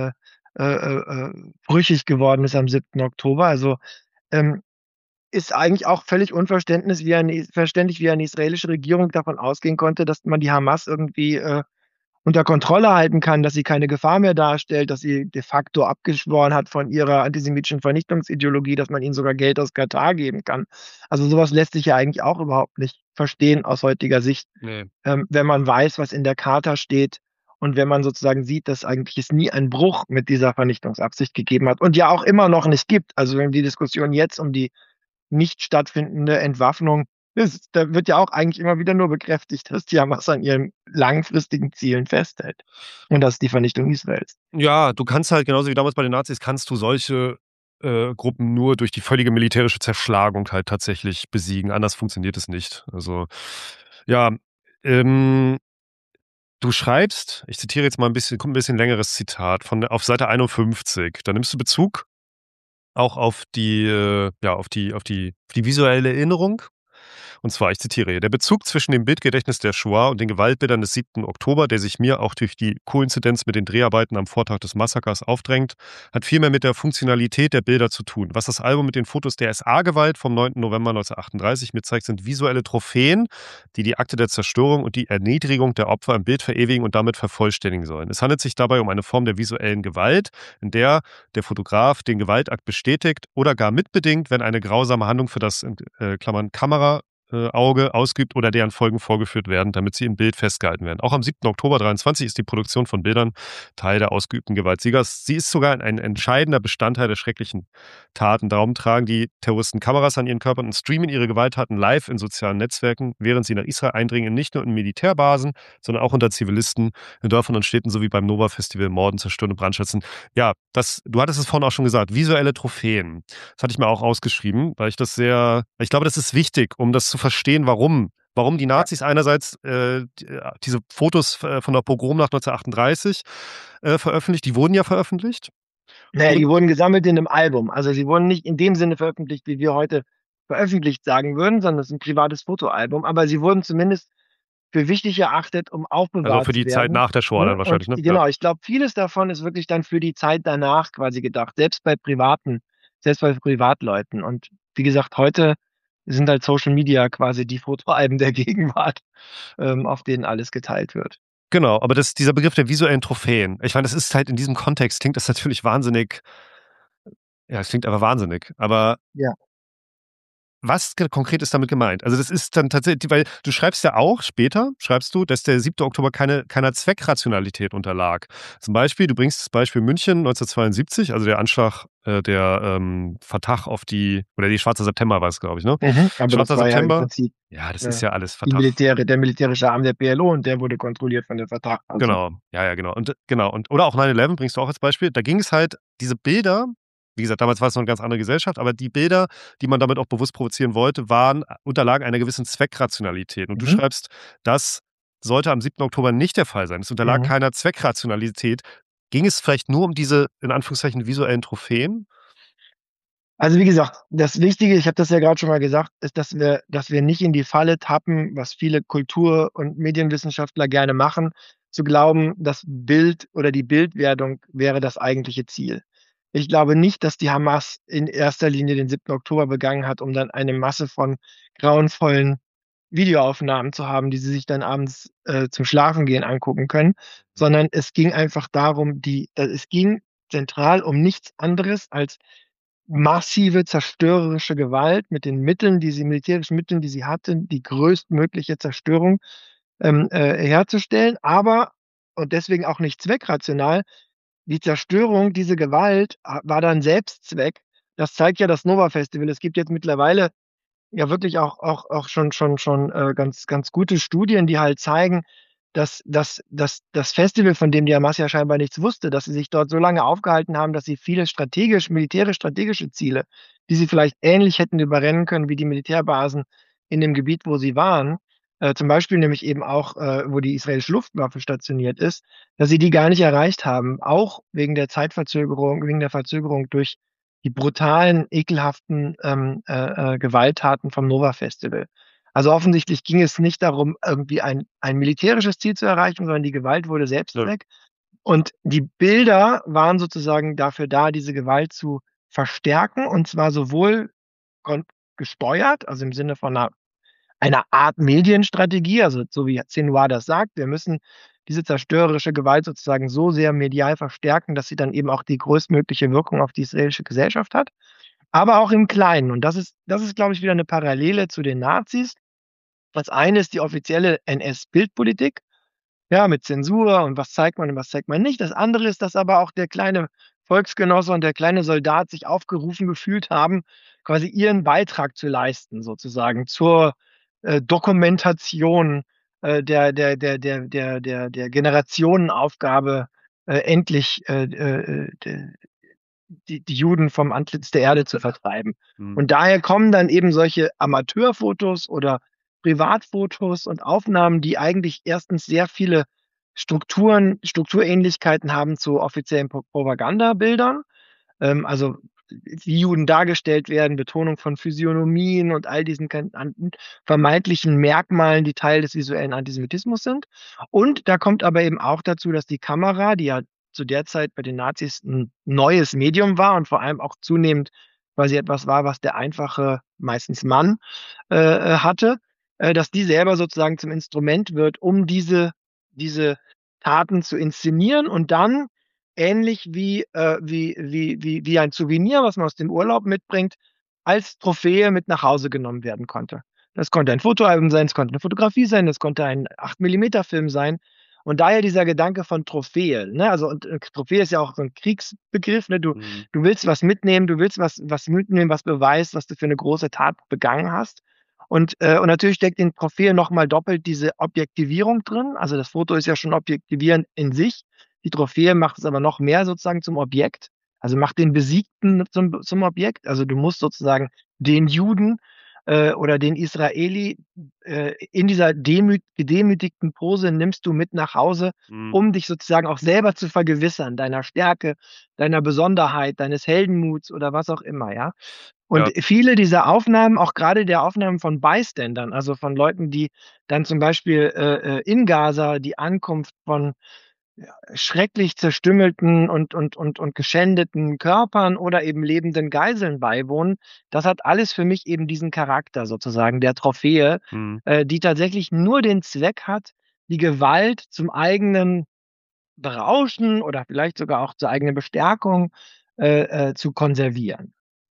Speaker 2: brüchig geworden ist am 7. Oktober. Also, ähm, ist eigentlich auch völlig verständlich, wie eine israelische Regierung davon ausgehen konnte, dass man die Hamas irgendwie, unter Kontrolle halten kann, dass sie keine Gefahr mehr darstellt, dass sie de facto abgeschworen hat von ihrer antisemitischen Vernichtungsideologie, dass man ihnen sogar Geld aus Katar geben kann. Also, so was lässt sich ja eigentlich auch überhaupt nicht verstehen aus heutiger Sicht,
Speaker 1: Ne.
Speaker 2: wenn man weiß, was in der Charta steht und wenn man sozusagen sieht, dass eigentlich es nie einen Bruch mit dieser Vernichtungsabsicht gegeben hat und ja auch immer noch nicht gibt. Also, wenn die Diskussion jetzt um die nicht stattfindende Entwaffnung ist, da wird ja auch eigentlich immer wieder nur bekräftigt, dass die Hamas an ihren langfristigen Zielen festhält. Und das ist die Vernichtung Israels.
Speaker 1: Ja, du kannst halt genauso wie damals bei den Nazis kannst du solche, Gruppen nur durch die völlige militärische Zerschlagung halt tatsächlich besiegen. Anders funktioniert es nicht. Also, ja, ähm, du schreibst, ich zitiere jetzt mal ein bisschen kommt 'n bisschen längeres Zitat von auf Seite 51. Da nimmst du Bezug auch auf die, ja, auf die visuelle Erinnerung. Und zwar, ich zitiere hier: „Der Bezug zwischen dem Bildgedächtnis der Shoah und den Gewaltbildern des 7. Oktober, der sich mir auch durch die Koinzidenz mit den Dreharbeiten am Vortag des Massakers aufdrängt, hat vielmehr mit der Funktionalität der Bilder zu tun. Was das Album mit den Fotos der SA-Gewalt vom 9. November 1938 mir zeigt, sind visuelle Trophäen, die die Akte der Zerstörung und die Erniedrigung der Opfer im Bild verewigen und damit vervollständigen sollen. Es handelt sich dabei um eine Form der visuellen Gewalt, in der der Fotograf den Gewaltakt bestätigt oder gar mitbedingt, wenn eine grausame Handlung für das Klammern Kamera Auge ausgeübt oder deren Folgen vorgeführt werden, damit sie im Bild festgehalten werden. Auch am 7. Oktober 23 ist die Produktion von Bildern Teil der ausgeübten Gewalt. Sie ist sogar ein entscheidender Bestandteil der schrecklichen Taten. Darum tragen die Terroristen Kameras an ihren Körpern und streamen ihre Gewalttaten live in sozialen Netzwerken, während sie nach Israel eindringen, nicht nur in Militärbasen, sondern auch unter Zivilisten, in Dörfern und Städten sowie beim Nova-Festival morden, zerstören und brandschätzen. Ja, du hattest es vorhin auch schon gesagt, visuelle Trophäen. Das hatte ich mir auch ausgeschrieben, weil ich glaube, das ist wichtig, um das zu verstehen, warum die
Speaker 2: Ja.
Speaker 1: Nazis einerseits, diese Fotos, von der Pogromnacht 1938, veröffentlicht. Die wurden ja veröffentlicht.
Speaker 2: Ne,
Speaker 1: Und
Speaker 2: die wurden gesammelt in 'nem Album. Also, sie wurden nicht in dem Sinne veröffentlicht, wie wir heute veröffentlicht sagen würden, sondern es ist 'n privates Fotoalbum, aber sie wurden zumindest für wichtig erachtet, um
Speaker 1: also,
Speaker 2: aufbewahrt
Speaker 1: für
Speaker 2: zu
Speaker 1: die Zeit
Speaker 2: werden,
Speaker 1: nach der Shoah
Speaker 2: ne?
Speaker 1: dann
Speaker 2: Und
Speaker 1: wahrscheinlich, ne? Ja.
Speaker 2: genau, ich glaube, vieles davon ist wirklich dann für die Zeit danach quasi gedacht, selbst bei Privatleuten. Und wie gesagt, heute sind halt Social Media quasi die Fotoalben der Gegenwart, auf denen alles geteilt wird.
Speaker 1: Genau, aber dieser Begriff der visuellen Trophäen, ich meine, das ist halt in diesem Kontext klingt das natürlich wahnsinnig ja, es klingt einfach wahnsinnig. Aber
Speaker 2: Ja.
Speaker 1: was konkret ist damit gemeint? Also, das ist dann tatsächlich weil du schreibst ja auch später schreibst du, dass der 7. Oktober keiner Zweckrationalität unterlag. Zum Beispiel du bringst das Beispiel München 1972, also der Anschlag, der, Fatah auf die oder die Schwarzer September war es, glaube ich, ne?
Speaker 2: Mhm. Aber das
Speaker 1: Schwarzer
Speaker 2: war ja im
Speaker 1: September
Speaker 2: Prinzip,
Speaker 1: ja, das ist
Speaker 2: äh,
Speaker 1: ja alles
Speaker 2: die
Speaker 1: Fatah.
Speaker 2: Der militärische Arm der PLO und der wurde kontrolliert von der Fatah, also.
Speaker 1: Genau. Ja, ja, genau. Und genau und oder auch 9/11 bringst du auch als Beispiel. Da ging es halt diese Bilder wie gesagt, damals war es noch 'ne ganz andere Gesellschaft, aber die Bilder, die man damit auch bewusst provozieren wollte, unterlagen einer gewissen Zweckrationalität. Und du
Speaker 2: Mhm.
Speaker 1: schreibst, das sollte am 7. Oktober nicht der Fall sein. Es unterlag
Speaker 2: Mhm.
Speaker 1: keiner Zweckrationalität. Ging es vielleicht nur um diese, in Anführungszeichen, visuellen Trophäen?
Speaker 2: Also, wie gesagt, das Wichtige, ich habe das ja grad schon mal gesagt, ist, dass wir nicht in die Falle tappen, was viele Kultur und Medienwissenschaftler gerne machen, zu glauben, das Bild oder die Bildwerdung wäre das eigentliche Ziel. Ich glaube nicht, dass die Hamas in erster Linie den 7. Oktober begangen hat, um dann eine Masse von grauenvollen Videoaufnahmen zu haben, die sie sich dann abends, zum Schlafengehen angucken können, sondern es ging einfach darum, es ging zentral um nichts anderes als massive zerstörerische Gewalt mit den Mitteln, militärischen Mitteln, die sie hatten, die größtmögliche Zerstörung herzustellen, aber, und deswegen auch nicht zweckrational, die Zerstörung, diese Gewalt war dann Selbstzweck. Das zeigt ja das Nova Festival. Es gibt jetzt mittlerweile ja wirklich auch schon ganz gute Studien, die halt zeigen, dass das Festival, von dem die Hamas ja scheinbar nichts wusste, dass sie sich dort so lange aufgehalten haben, dass sie viele militärisch-strategische Ziele, die sie vielleicht ähnlich hätten überrennen können wie die Militärbasen in dem Gebiet, wo sie waren, zum Beispiel nämlich eben auch, wo die israelische Luftwaffe stationiert ist, dass sie die gar nicht erreicht haben, auch wegen der Zeitverzögerung, wegen der Verzögerung durch die brutalen, ekelhaften Gewalttaten vom Nova Festival. Also offensichtlich ging es nicht darum, irgendwie ein militärisches Ziel zu erreichen, sondern die Gewalt wurde
Speaker 1: Ja.
Speaker 2: Selbstzweck. Und die Bilder waren sozusagen dafür da, diese Gewalt zu verstärken, und zwar sowohl gesteuert, also im Sinne von einer Art Medienstrategie, also so wie Sinwar das sagt, wir müssen diese zerstörerische Gewalt sozusagen so sehr medial verstärken, dass sie dann eben auch die größtmögliche Wirkung auf die israelische Gesellschaft hat, aber auch im Kleinen. Und das ist, glaube ich, wieder eine Parallele zu den Nazis. Das eine ist die offizielle NS-Bildpolitik, ja, mit Zensur und was zeigt man und was zeigt man nicht. Das andere ist, dass aber auch der kleine Volksgenosse und der kleine Soldat sich aufgerufen gefühlt haben, quasi ihren Beitrag zu leisten, sozusagen zur Dokumentation der Generationenaufgabe, endlich die Juden vom Antlitz der Erde zu vertreiben.
Speaker 1: Mhm.
Speaker 2: Und daher kommen dann eben solche Amateurfotos oder Privatfotos und Aufnahmen, die eigentlich erstens sehr viele Strukturähnlichkeiten haben zu offiziellen Propagandabildern. Also wie Juden dargestellt werden, Betonung von Physiognomien und all diesen vermeintlichen Merkmalen, die Teil des visuellen Antisemitismus sind. Und da kommt aber eben auch dazu, dass die Kamera, die ja zu der Zeit bei den Nazis ein neues Medium war und vor allem auch zunehmend quasi etwas war, was der einfache, meistens Mann, hatte, dass die selber sozusagen zum Instrument wird, um diese Taten zu inszenieren und dann ähnlich wie ein Souvenir, was man aus dem Urlaub mitbringt, als Trophäe mit nach Hause genommen werden konnte. Das konnte ein Fotoalbum sein, es konnte eine Fotografie sein, das konnte ein 8 mm Film sein. Und daher dieser Gedanke von Trophäe, ne? Also, und Trophäe ist ja auch so ein Kriegsbegriff, ne?
Speaker 1: Mhm.
Speaker 2: Du willst was mitnehmen, du willst was mitnehmen, was beweist, was du für eine große Tat begangen hast. Und natürlich steckt in Trophäe noch mal doppelt diese Objektivierung drin. Also, das Foto ist ja schon objektivierend in sich. Die Trophäe macht es aber noch mehr sozusagen zum Objekt. Also, macht den Besiegten zum Objekt. Also, du musst sozusagen den Juden, oder den Israeli, in dieser gedemütigten Pose nimmst du mit nach Hause,
Speaker 1: Mhm.
Speaker 2: um dich sozusagen auch selber zu vergewissern, deiner Stärke, deiner Besonderheit, deines Heldenmuts oder was auch immer, ja? Und
Speaker 1: Ja.
Speaker 2: viele dieser Aufnahmen, auch gerade der Aufnahmen von Bystandern, also von Leuten, die dann zum Beispiel, in Gaza die Ankunft von schrecklich zerstümmelten und geschändeten Körpern oder eben lebenden Geiseln beiwohnen, das hat alles für mich eben diesen Charakter sozusagen der Trophäe,
Speaker 1: Mhm.
Speaker 2: die tatsächlich nur den Zweck hat, die Gewalt zum eigenen Berauschen oder vielleicht sogar auch zur eigenen Bestärkung, zu konservieren.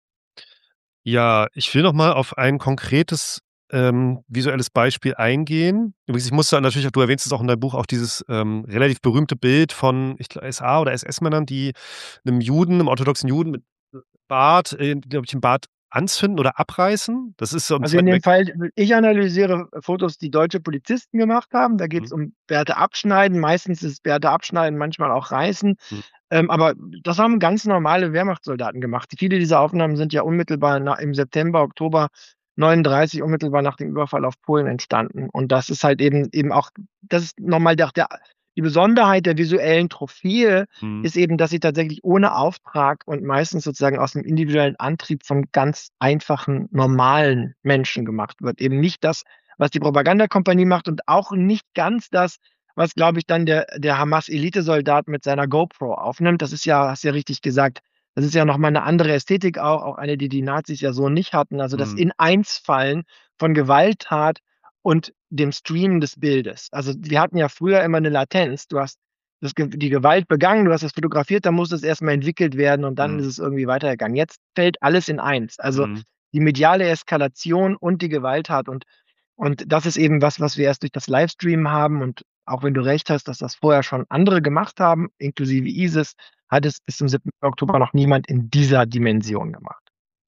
Speaker 1: Ja, ich will noch mal auf ein konkretes, visuelles Beispiel eingehen. Übrigens, ich musste natürlich auch, du erwähnst es auch in deinem Buch, auch dieses, relativ berühmte Bild von, ich glaube, SA oder SS-Männern, die 'nem orthodoxen Juden mit Bart, glaube ich, 'n Bart anzünden oder abreißen. Das ist so im
Speaker 2: Also, in
Speaker 1: Zweiten
Speaker 2: dem
Speaker 1: Weltkrieg.
Speaker 2: Fall ich analysiere Fotos, die deutsche Polizisten gemacht haben. Da geht
Speaker 1: Mhm.
Speaker 2: es um Bärte abschneiden. Meistens ist Bärte abschneiden, manchmal auch reißen.
Speaker 1: Mhm.
Speaker 2: Aber das haben ganz normale Wehrmachtssoldaten gemacht. Viele dieser Aufnahmen sind ja unmittelbar im September, Oktober 39, unmittelbar nach dem Überfall auf Polen entstanden. Und das ist halt eben auch, das ist noch mal die Besonderheit der visuellen Trophäe
Speaker 1: Mhm.
Speaker 2: ist eben, dass sie tatsächlich ohne Auftrag und meistens sozusagen aus dem individuellen Antrieb von ganz einfachen, normalen Menschen gemacht wird. Eben nicht das, was die Propagandakompanie macht, und auch nicht ganz das, was, glaube ich, dann der Hamas-Elitesoldat mit seiner GoPro aufnimmt. Das ist ja, hast ja richtig gesagt, das ist ja noch mal 'ne andere Ästhetik auch eine, die die Nazis ja so nicht hatten. Also, das
Speaker 1: Mhm.
Speaker 2: In-Eins-Fallen von Gewalttat und dem Streamen des Bildes. Also, wir hatten ja früher immer 'ne Latenz. Du hast die Gewalt begangen, du hast es fotografiert, dann muss es erstmal entwickelt werden und dann
Speaker 1: Mhm.
Speaker 2: ist es irgendwie weitergegangen. Jetzt fällt alles in eins. Also
Speaker 1: Mhm.
Speaker 2: die mediale Eskalation und die Gewalttat und das ist eben was wir erst durch das Livestreamen haben und auch wenn du recht hast, dass das vorher schon andere gemacht haben, inklusive ISIS, hat es bis zum 7. Oktober noch niemand in dieser Dimension gemacht.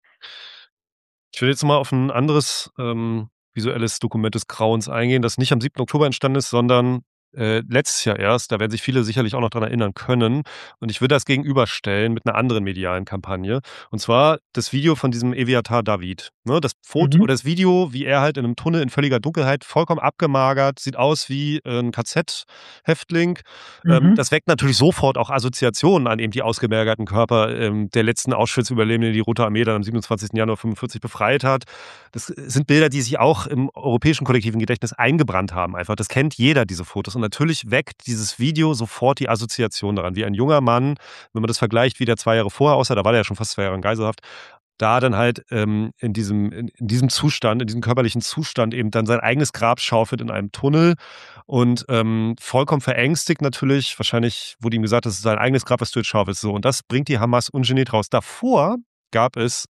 Speaker 1: Ich will jetzt mal auf ein anderes, visuelles Dokument des Grauens eingehen, das nicht am 7. Oktober entstanden ist, sondern, letztes Jahr erst. Da werden sich viele sicherlich auch noch dran erinnern können. Und ich würde das gegenüberstellen mit einer anderen medialen Kampagne. Und zwar das Video von diesem Eviatar David, ne? Das Foto
Speaker 2: Mhm,
Speaker 1: oder das Video, wie er halt in einem Tunnel in völliger Dunkelheit, vollkommen abgemagert, sieht aus wie 'n KZ-Häftling.
Speaker 2: mhm.
Speaker 1: Das weckt natürlich sofort auch Assoziationen an eben die ausgemergelten Körper, der letzten Auschwitz-Überlebenden, die die Rote Armee dann am 27. Januar 45 befreit hat. Das sind Bilder, die sich auch im europäischen kollektiven Gedächtnis eingebrannt haben einfach. Das kennt jeder, diese Fotos. Und natürlich weckt dieses Video sofort die Assoziation daran, wie ein junger Mann, wenn man das vergleicht, wie der 2 Jahre vorher aussah, da war der ja schon fast 2 Jahre in Geiselhaft, da dann halt, in diesem Zustand, in diesem körperlichen Zustand eben dann sein eigenes Grab schaufelt in einem Tunnel und, vollkommen verängstigt natürlich. Wahrscheinlich wurde ihm gesagt, das ist sein eigenes Grab, was du jetzt schaufelst, so. Und das bringt die Hamas ungeniert raus. Davor gab es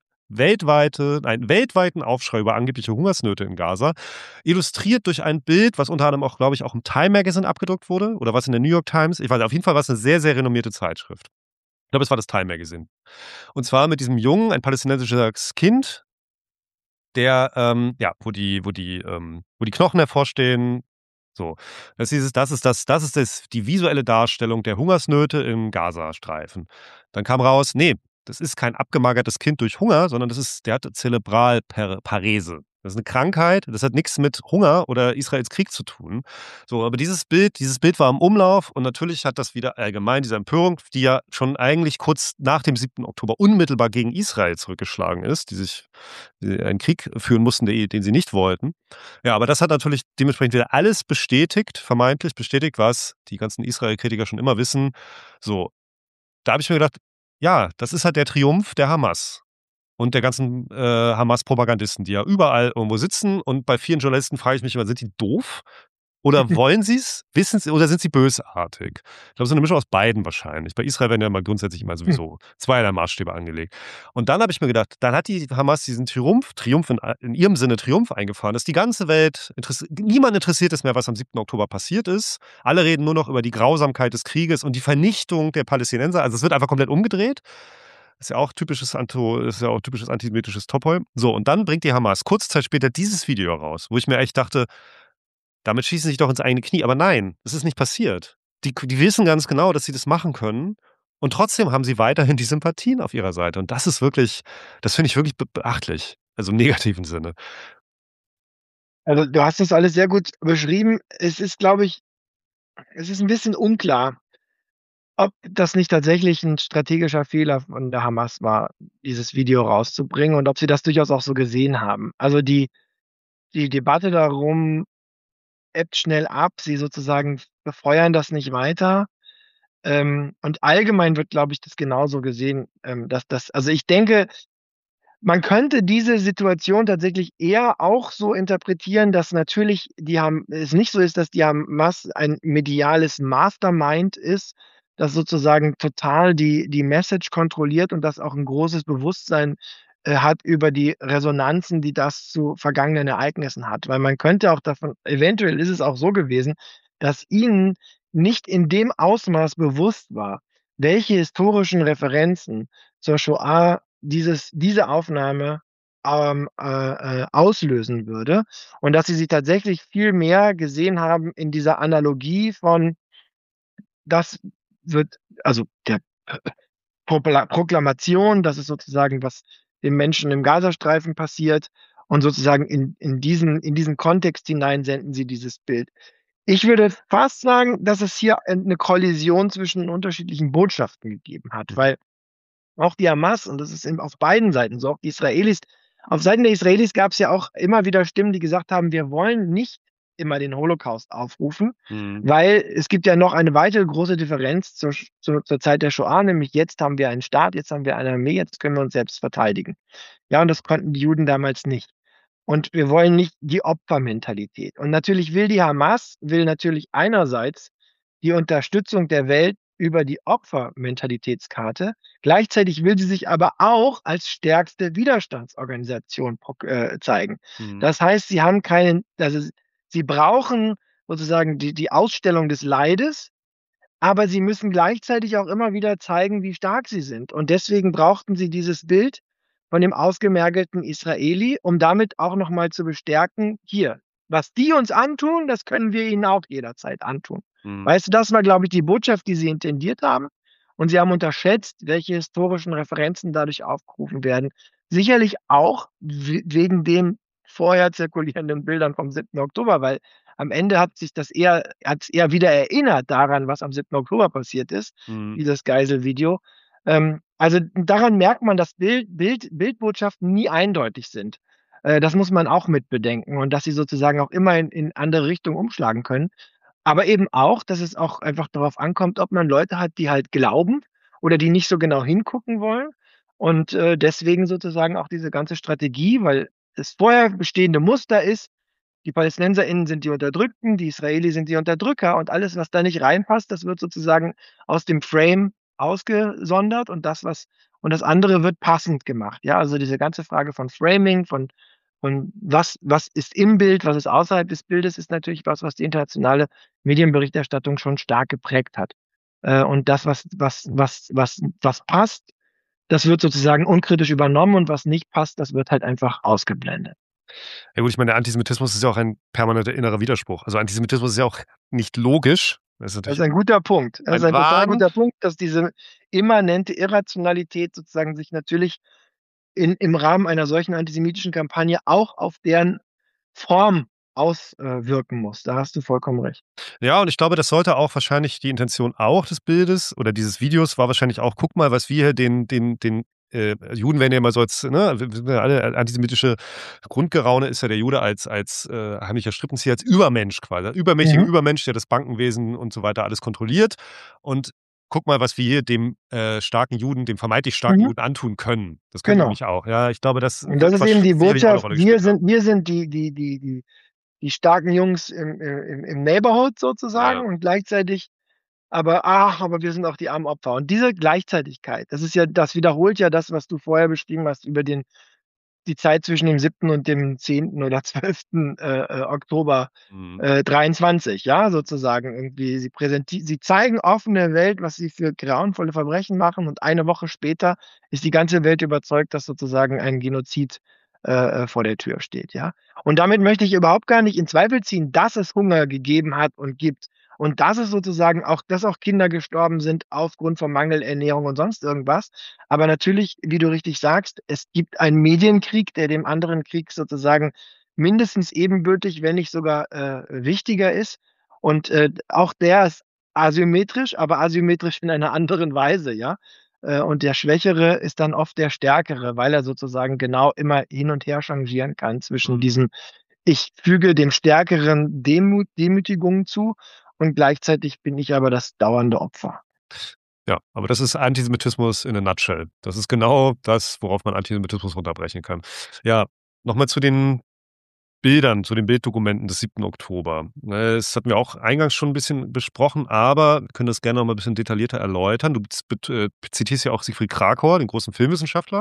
Speaker 1: einen weltweiten Aufschrei über angebliche Hungersnöte in Gaza, illustriert durch ein Bild, was unter anderem auch, glaube ich, auch im Time Magazine abgedruckt wurde oder was in der New York Times. Ich weiß auf jeden Fall war's 'ne sehr, sehr renommierte Zeitschrift. Ich glaube, es war das Time Magazine. Und zwar mit diesem Jungen, ein palästinensisches Kind, der, ja, wo die Knochen hervorstehen. So. Das ist die visuelle Darstellung der Hungersnöte im Gazastreifen. Dann kam raus, ne, das ist kein abgemagertes Kind durch Hunger, sondern der hat Zerebralparese. Das ist 'ne Krankheit, das hat nix mit Hunger oder Israels Krieg zu tun. So, aber dieses Bild war im Umlauf und natürlich hat das wieder allgemein diese Empörung, die ja schon eigentlich kurz nach dem 7. Oktober unmittelbar gegen Israel zurückgeschlagen ist, die einen Krieg führen mussten, den sie nicht wollten. Ja, aber das hat natürlich dementsprechend wieder alles bestätigt, vermeintlich bestätigt, was die ganzen Israel-Kritiker schon immer wissen. So, da habe ich mir gedacht: „Ja, das ist halt der Triumph der Hamas und der ganzen, Hamas-Propagandisten, die ja überall irgendwo sitzen.“ Und bei vielen Journalisten frage ich mich immer: „Sind die doof? Oder wollen sie's? Wissen sie oder sind sie bösartig?“ Ich glaube, so 'ne Mischung aus beiden wahrscheinlich. Bei Israel werden ja mal grundsätzlich immer sowieso zweierlei Maßstäbe angelegt. Und dann habe ich mir gedacht, dann hat die Hamas diesen Triumph in ihrem Sinne Triumph eingefahren, dass die ganze Welt niemand interessiert es mehr, was am 7. Oktober passiert ist. Alle reden nur noch über die Grausamkeit des Krieges und die Vernichtung der Palästinenser. Also, es wird einfach komplett umgedreht. Ist ja auch typisches antisemitisches Topoi. So, und dann bringt die Hamas kurze Zeit später dieses Video raus, wo ich mir echt dachte: damit schießen sie sich doch ins eigene Knie. Aber nein, das ist nicht passiert. Die wissen ganz genau, dass sie das machen können und trotzdem haben sie weiterhin die Sympathien auf ihrer Seite. Und das finde ich wirklich beachtlich, also im negativen Sinne.
Speaker 2: Also, du hast das alles sehr gut beschrieben. Es ist, glaube ich es ist 'n bisschen unklar, ob das nicht tatsächlich 'n strategischer Fehler von der Hamas war, dieses Video rauszubringen und ob sie das durchaus auch so gesehen haben. Also, die Debatte darum ebbt schnell ab. Sie sozusagen befeuern das nicht weiter. Und allgemein wird, glaube ich, das genauso gesehen, dass das also, ich denke, man könnte diese Situation tatsächlich eher auch so interpretieren, dass natürlich es nicht so ist, dass die Hamas ein mediales Mastermind ist, das sozusagen total die Message kontrolliert und das auch 'n großes Bewusstsein, hat über die Resonanzen, die das zu vergangenen Ereignissen hat. Weil man könnte auch davon eventuell ist es auch so gewesen, dass ihnen nicht in dem Ausmaß bewusst war, welche historischen Referenzen zur Shoah diese Aufnahme, auslösen würde und dass sie sich tatsächlich viel mehr gesehen haben in dieser Analogie von das wird also der Proklamation, das ist sozusagen, was den Menschen im Gazastreifen passiert und sozusagen in diesen Kontext hinein senden sie dieses Bild. Ich würde fast sagen, dass es hier 'ne Kollision zwischen unterschiedlichen Botschaften gegeben hat,
Speaker 1: Mhm.
Speaker 2: weil auch die Hamas, und das ist eben auf beiden Seiten so, auch die Israelis auf Seiten der Israelis gab's ja auch immer wieder Stimmen, die gesagt haben: „Wir wollen nicht immer den Holocaust aufrufen“,
Speaker 1: Mhm.
Speaker 2: weil es gibt ja noch eine weitere große Differenz zur Zeit der Shoah, nämlich jetzt haben wir einen Staat, jetzt haben wir eine Armee, jetzt können wir uns selbst verteidigen. Ja, und das konnten die Juden damals nicht. Und wir wollen nicht die Opfermentalität. Und natürlich will die Hamas natürlich einerseits die Unterstützung der Welt über die Opfermentalitätskarte. Gleichzeitig will sie sich aber auch als stärkste Widerstandsorganisation zeigen.
Speaker 1: Mhm.
Speaker 2: Das heißt, sie haben keinen, also sie brauchen sozusagen die Ausstellung des Leides, aber sie müssen gleichzeitig auch immer wieder zeigen, wie stark sie sind. Und deswegen brauchten sie dieses Bild von dem ausgemergelten Israeli, um damit auch nochmal zu bestärken, hier, was die uns antun, das können wir ihnen auch jederzeit antun.
Speaker 1: Mhm.
Speaker 2: Weißt du, das war, glaube ich, die Botschaft, die sie intendiert haben. Und sie haben unterschätzt, welche historischen Referenzen dadurch aufgerufen werden. Sicherlich auch wegen den vorher zirkulierenden Bildern vom 7. Oktober, weil am Ende hat's eher wieder erinnert daran, was am 7. Oktober passiert ist,
Speaker 1: Mhm.
Speaker 2: dieses Geiselvideo. Also daran merkt man, dass Bildbotschaften nie eindeutig sind. Das muss man auch mit bedenken und dass sie sozusagen auch immer in andere Richtungen umschlagen können. Aber eben auch, dass es auch einfach darauf ankommt, ob man Leute hat, die halt glauben oder die nicht so genau hingucken wollen. Und deswegen sozusagen auch diese ganze Strategie, weil das vorher bestehende Muster ist, die PalästinenserInnen sind die Unterdrückten, die Israelis sind die Unterdrücker und alles, was da nicht reinpasst, das wird sozusagen aus dem Frame ausgesondert und das andere wird passend gemacht. Ja, also diese ganze Frage von Framing, von was ist im Bild, was ist außerhalb des Bildes, ist natürlich was die internationale Medienberichterstattung schon stark geprägt hat. Und das, was passt, das wird sozusagen unkritisch übernommen und was nicht passt, das wird halt einfach ausgeblendet.
Speaker 1: Ja gut, ich meine, der Antisemitismus ist ja auch ein permanenter innerer Widerspruch. Also Antisemitismus ist ja auch nicht logisch. Das ist
Speaker 2: Das
Speaker 1: natürlich
Speaker 2: ist ein guter Punkt. Das ist
Speaker 1: ein
Speaker 2: ein total
Speaker 1: Wahn.
Speaker 2: guter Punkt, dass diese immanente Irrationalität sozusagen sich natürlich im Rahmen einer solchen antisemitischen Kampagne auch auf deren Form auswirken muss. Da hast du vollkommen recht.
Speaker 1: Ja, und ich glaube, das sollte auch wahrscheinlich die Intention auch des Bildes oder dieses Videos war wahrscheinlich auch, guck mal, was wir hier den Juden werden ja immer so als, ne, wir sind ja alle antisemitische Grundgeraune ist ja der Jude als heimlicher Strippenzieher, als Übermensch quasi. Übermächtiger
Speaker 2: Mhm,
Speaker 1: Übermensch, der das Bankenwesen und so weiter alles kontrolliert. Und guck mal, was wir hier dem starken Juden, dem vermeintlich starken
Speaker 2: mhm,
Speaker 1: Juden antun können. Das können wir
Speaker 2: genau.
Speaker 1: nämlich auch. Ja, ich glaube, das
Speaker 2: Und
Speaker 1: wird
Speaker 2: das ist eben die
Speaker 1: sicherlich auch eine
Speaker 2: Botschaft,
Speaker 1: Rolle gespielt haben.
Speaker 2: wir sind die starken Jungs im Neighborhood
Speaker 1: Ja.
Speaker 2: sozusagen und gleichzeitig aber wir sind auch die armen Opfer. Und diese Gleichzeitigkeit, das wiederholt ja das, was du vorher beschrieben hast über die Zeit zwischen dem 7. und dem 10. oder 12. Oktober
Speaker 1: Mhm.
Speaker 2: 23, ja, sozusagen irgendwie. Sie zeigen offen der Welt, was sie für grauenvolle Verbrechen machen und eine Woche später ist die ganze Welt überzeugt, dass sozusagen ein Genozid vor der Tür steht, ja. Und damit möchte ich überhaupt gar nicht in Zweifel ziehen, dass es Hunger gegeben hat und gibt und dass es sozusagen auch, dass auch Kinder gestorben sind aufgrund von Mangelernährung und sonst irgendwas. Aber natürlich, wie du richtig sagst, es gibt einen Medienkrieg, der dem anderen Krieg sozusagen mindestens ebenbürtig, wenn nicht sogar wichtiger ist. Und auch der ist asymmetrisch, aber asymmetrisch in einer anderen Weise, ja. Und der Schwächere ist dann oft der Stärkere, weil er sozusagen genau immer hin und her changieren kann zwischen
Speaker 1: Mhm.
Speaker 2: diesem, ich füge dem Stärkeren Demütigungen zu und gleichzeitig bin ich aber das dauernde Opfer.
Speaker 1: Ja, aber das ist Antisemitismus in a nutshell. Das ist genau das, worauf man Antisemitismus runterbrechen kann. Ja, nochmal zu den Bildern, zu den Bilddokumenten des 7. Oktober. Das hatten wir auch eingangs schon ein bisschen besprochen, aber wir können das gerne noch mal 'n bisschen detaillierter erläutern. Du zitierst ja auch Siegfried Kracauer, den großen Filmwissenschaftler.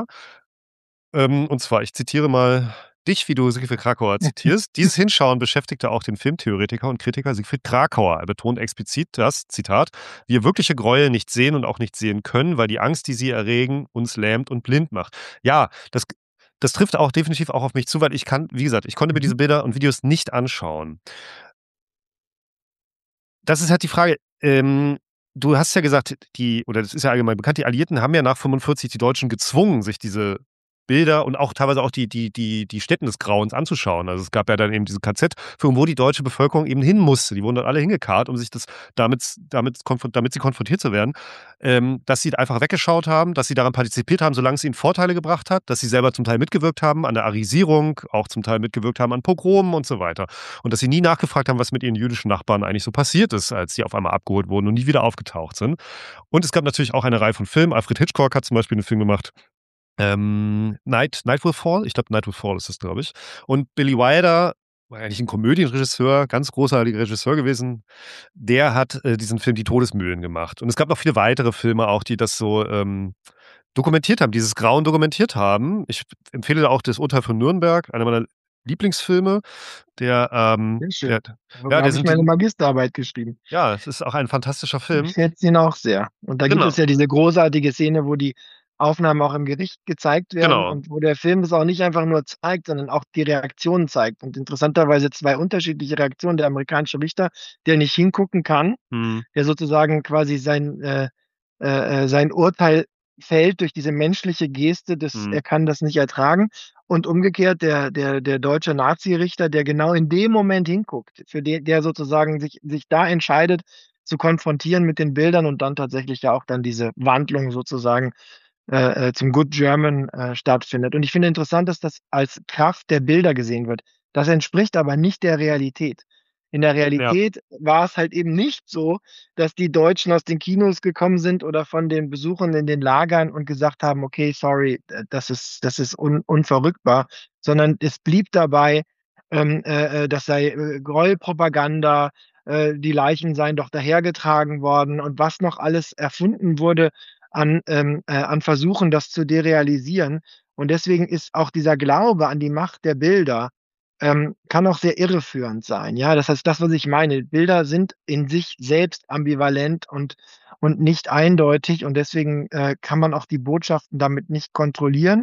Speaker 1: Und zwar, ich zitiere mal dich, wie du Siegfried Kracauer zitierst. „Dieses Hinschauen beschäftigte auch den Filmtheoretiker und Kritiker Siegfried Kracauer. Er betont explizit, dass, Zitat, wir wirkliche Gräuel nicht sehen und auch nicht sehen können, weil die Angst, die sie erregen, uns lähmt und blind macht.“ Ja, das trifft auch definitiv auch auf mich zu, weil wie gesagt, ich konnte mir
Speaker 2: Mhm.
Speaker 1: diese Bilder und Videos nicht anschauen. Das ist halt die Frage, du hast ja gesagt, oder das ist ja allgemein bekannt, die Alliierten haben ja nach 45 die Deutschen gezwungen, sich diese Bilder und auch teilweise auch die Stätten des Grauens anzuschauen. Also, es gab ja dann eben diese KZ-Führung, wo die deutsche Bevölkerung eben hin musste. Die wurden dann alle hingekarrt, um sich das damit sie konfrontiert zu werden, dass sie einfach weggeschaut haben, dass sie daran partizipiert haben, solange es ihnen Vorteile gebracht hat, dass sie selber zum Teil mitgewirkt haben an der Arisierung, auch zum Teil mitgewirkt haben an Pogromen und so weiter. Und dass sie nie nachgefragt haben, was mit ihren jüdischen Nachbarn eigentlich so passiert ist, als sie auf einmal abgeholt wurden und nie wieder aufgetaucht sind. Und es gab natürlich auch eine Reihe von Filmen. Alfred Hitchcock hat zum Beispiel einen Film gemacht, Night Will Fall. Ich glaube, Night Will Fall ist das, glaube ich. Und Billy Wilder war eigentlich 'n Komödienregisseur, ganz großartiger Regisseur gewesen. Der hat, diesen Film „Die Todesmühlen" gemacht. Und es gab noch viele weitere Filme auch, die das so, dokumentiert haben, dieses Grauen dokumentiert haben. Ich empfehle auch „Das Urteil von Nürnberg", einer meiner Lieblingsfilme. Der,
Speaker 2: Sehr
Speaker 1: der
Speaker 2: schön. Darüber
Speaker 1: ja, der
Speaker 2: habe ich
Speaker 1: sind
Speaker 2: meine
Speaker 1: diesen
Speaker 2: Magisterarbeit geschrieben.
Speaker 1: ja, es ist auch ein fantastischer
Speaker 2: Ich
Speaker 1: Film.
Speaker 2: schätze ihn auch sehr. Und da gibt es
Speaker 1: Genau,
Speaker 2: ja diese großartige Szene, wo die Aufnahmen auch im Gericht gezeigt werden
Speaker 1: genau.
Speaker 2: und wo der Film es auch nicht einfach nur zeigt, sondern auch die Reaktionen zeigt. Und interessanterweise 2 unterschiedliche Reaktionen. Der amerikanische Richter, der nicht hingucken kann,
Speaker 1: Mhm,
Speaker 2: der sozusagen quasi sein Urteil fällt durch diese menschliche Geste, dass
Speaker 1: mhm,
Speaker 2: er kann das nicht ertragen. Und umgekehrt der deutsche Nazi-Richter, der genau in dem Moment hinguckt, für der sozusagen sich da entscheidet, zu konfrontieren mit den Bildern und dann tatsächlich ja auch dann diese Wandlung sozusagen zum Good German stattfindet. Und ich finde interessant, dass das als Kraft der Bilder gesehen wird. Das entspricht aber nicht der Realität. In der
Speaker 1: ja,
Speaker 2: Realität war es halt eben nicht so, dass die Deutschen aus den Kinos gekommen sind oder von den Besuchern in den Lagern und gesagt haben: „Okay, sorry, das ist unverrückbar", sondern es blieb dabei, das sei, Gräuelpropaganda, die Leichen seien doch dahergetragen worden und was noch alles erfunden wurde an Versuchen, das zu derealisieren. Und deswegen ist auch dieser Glaube an die Macht der Bilder kann auch sehr irreführend sein. Ja, das heißt, das, was ich meine, Bilder sind in sich selbst ambivalent und nicht eindeutig und deswegen, kann man auch die Botschaften damit nicht kontrollieren.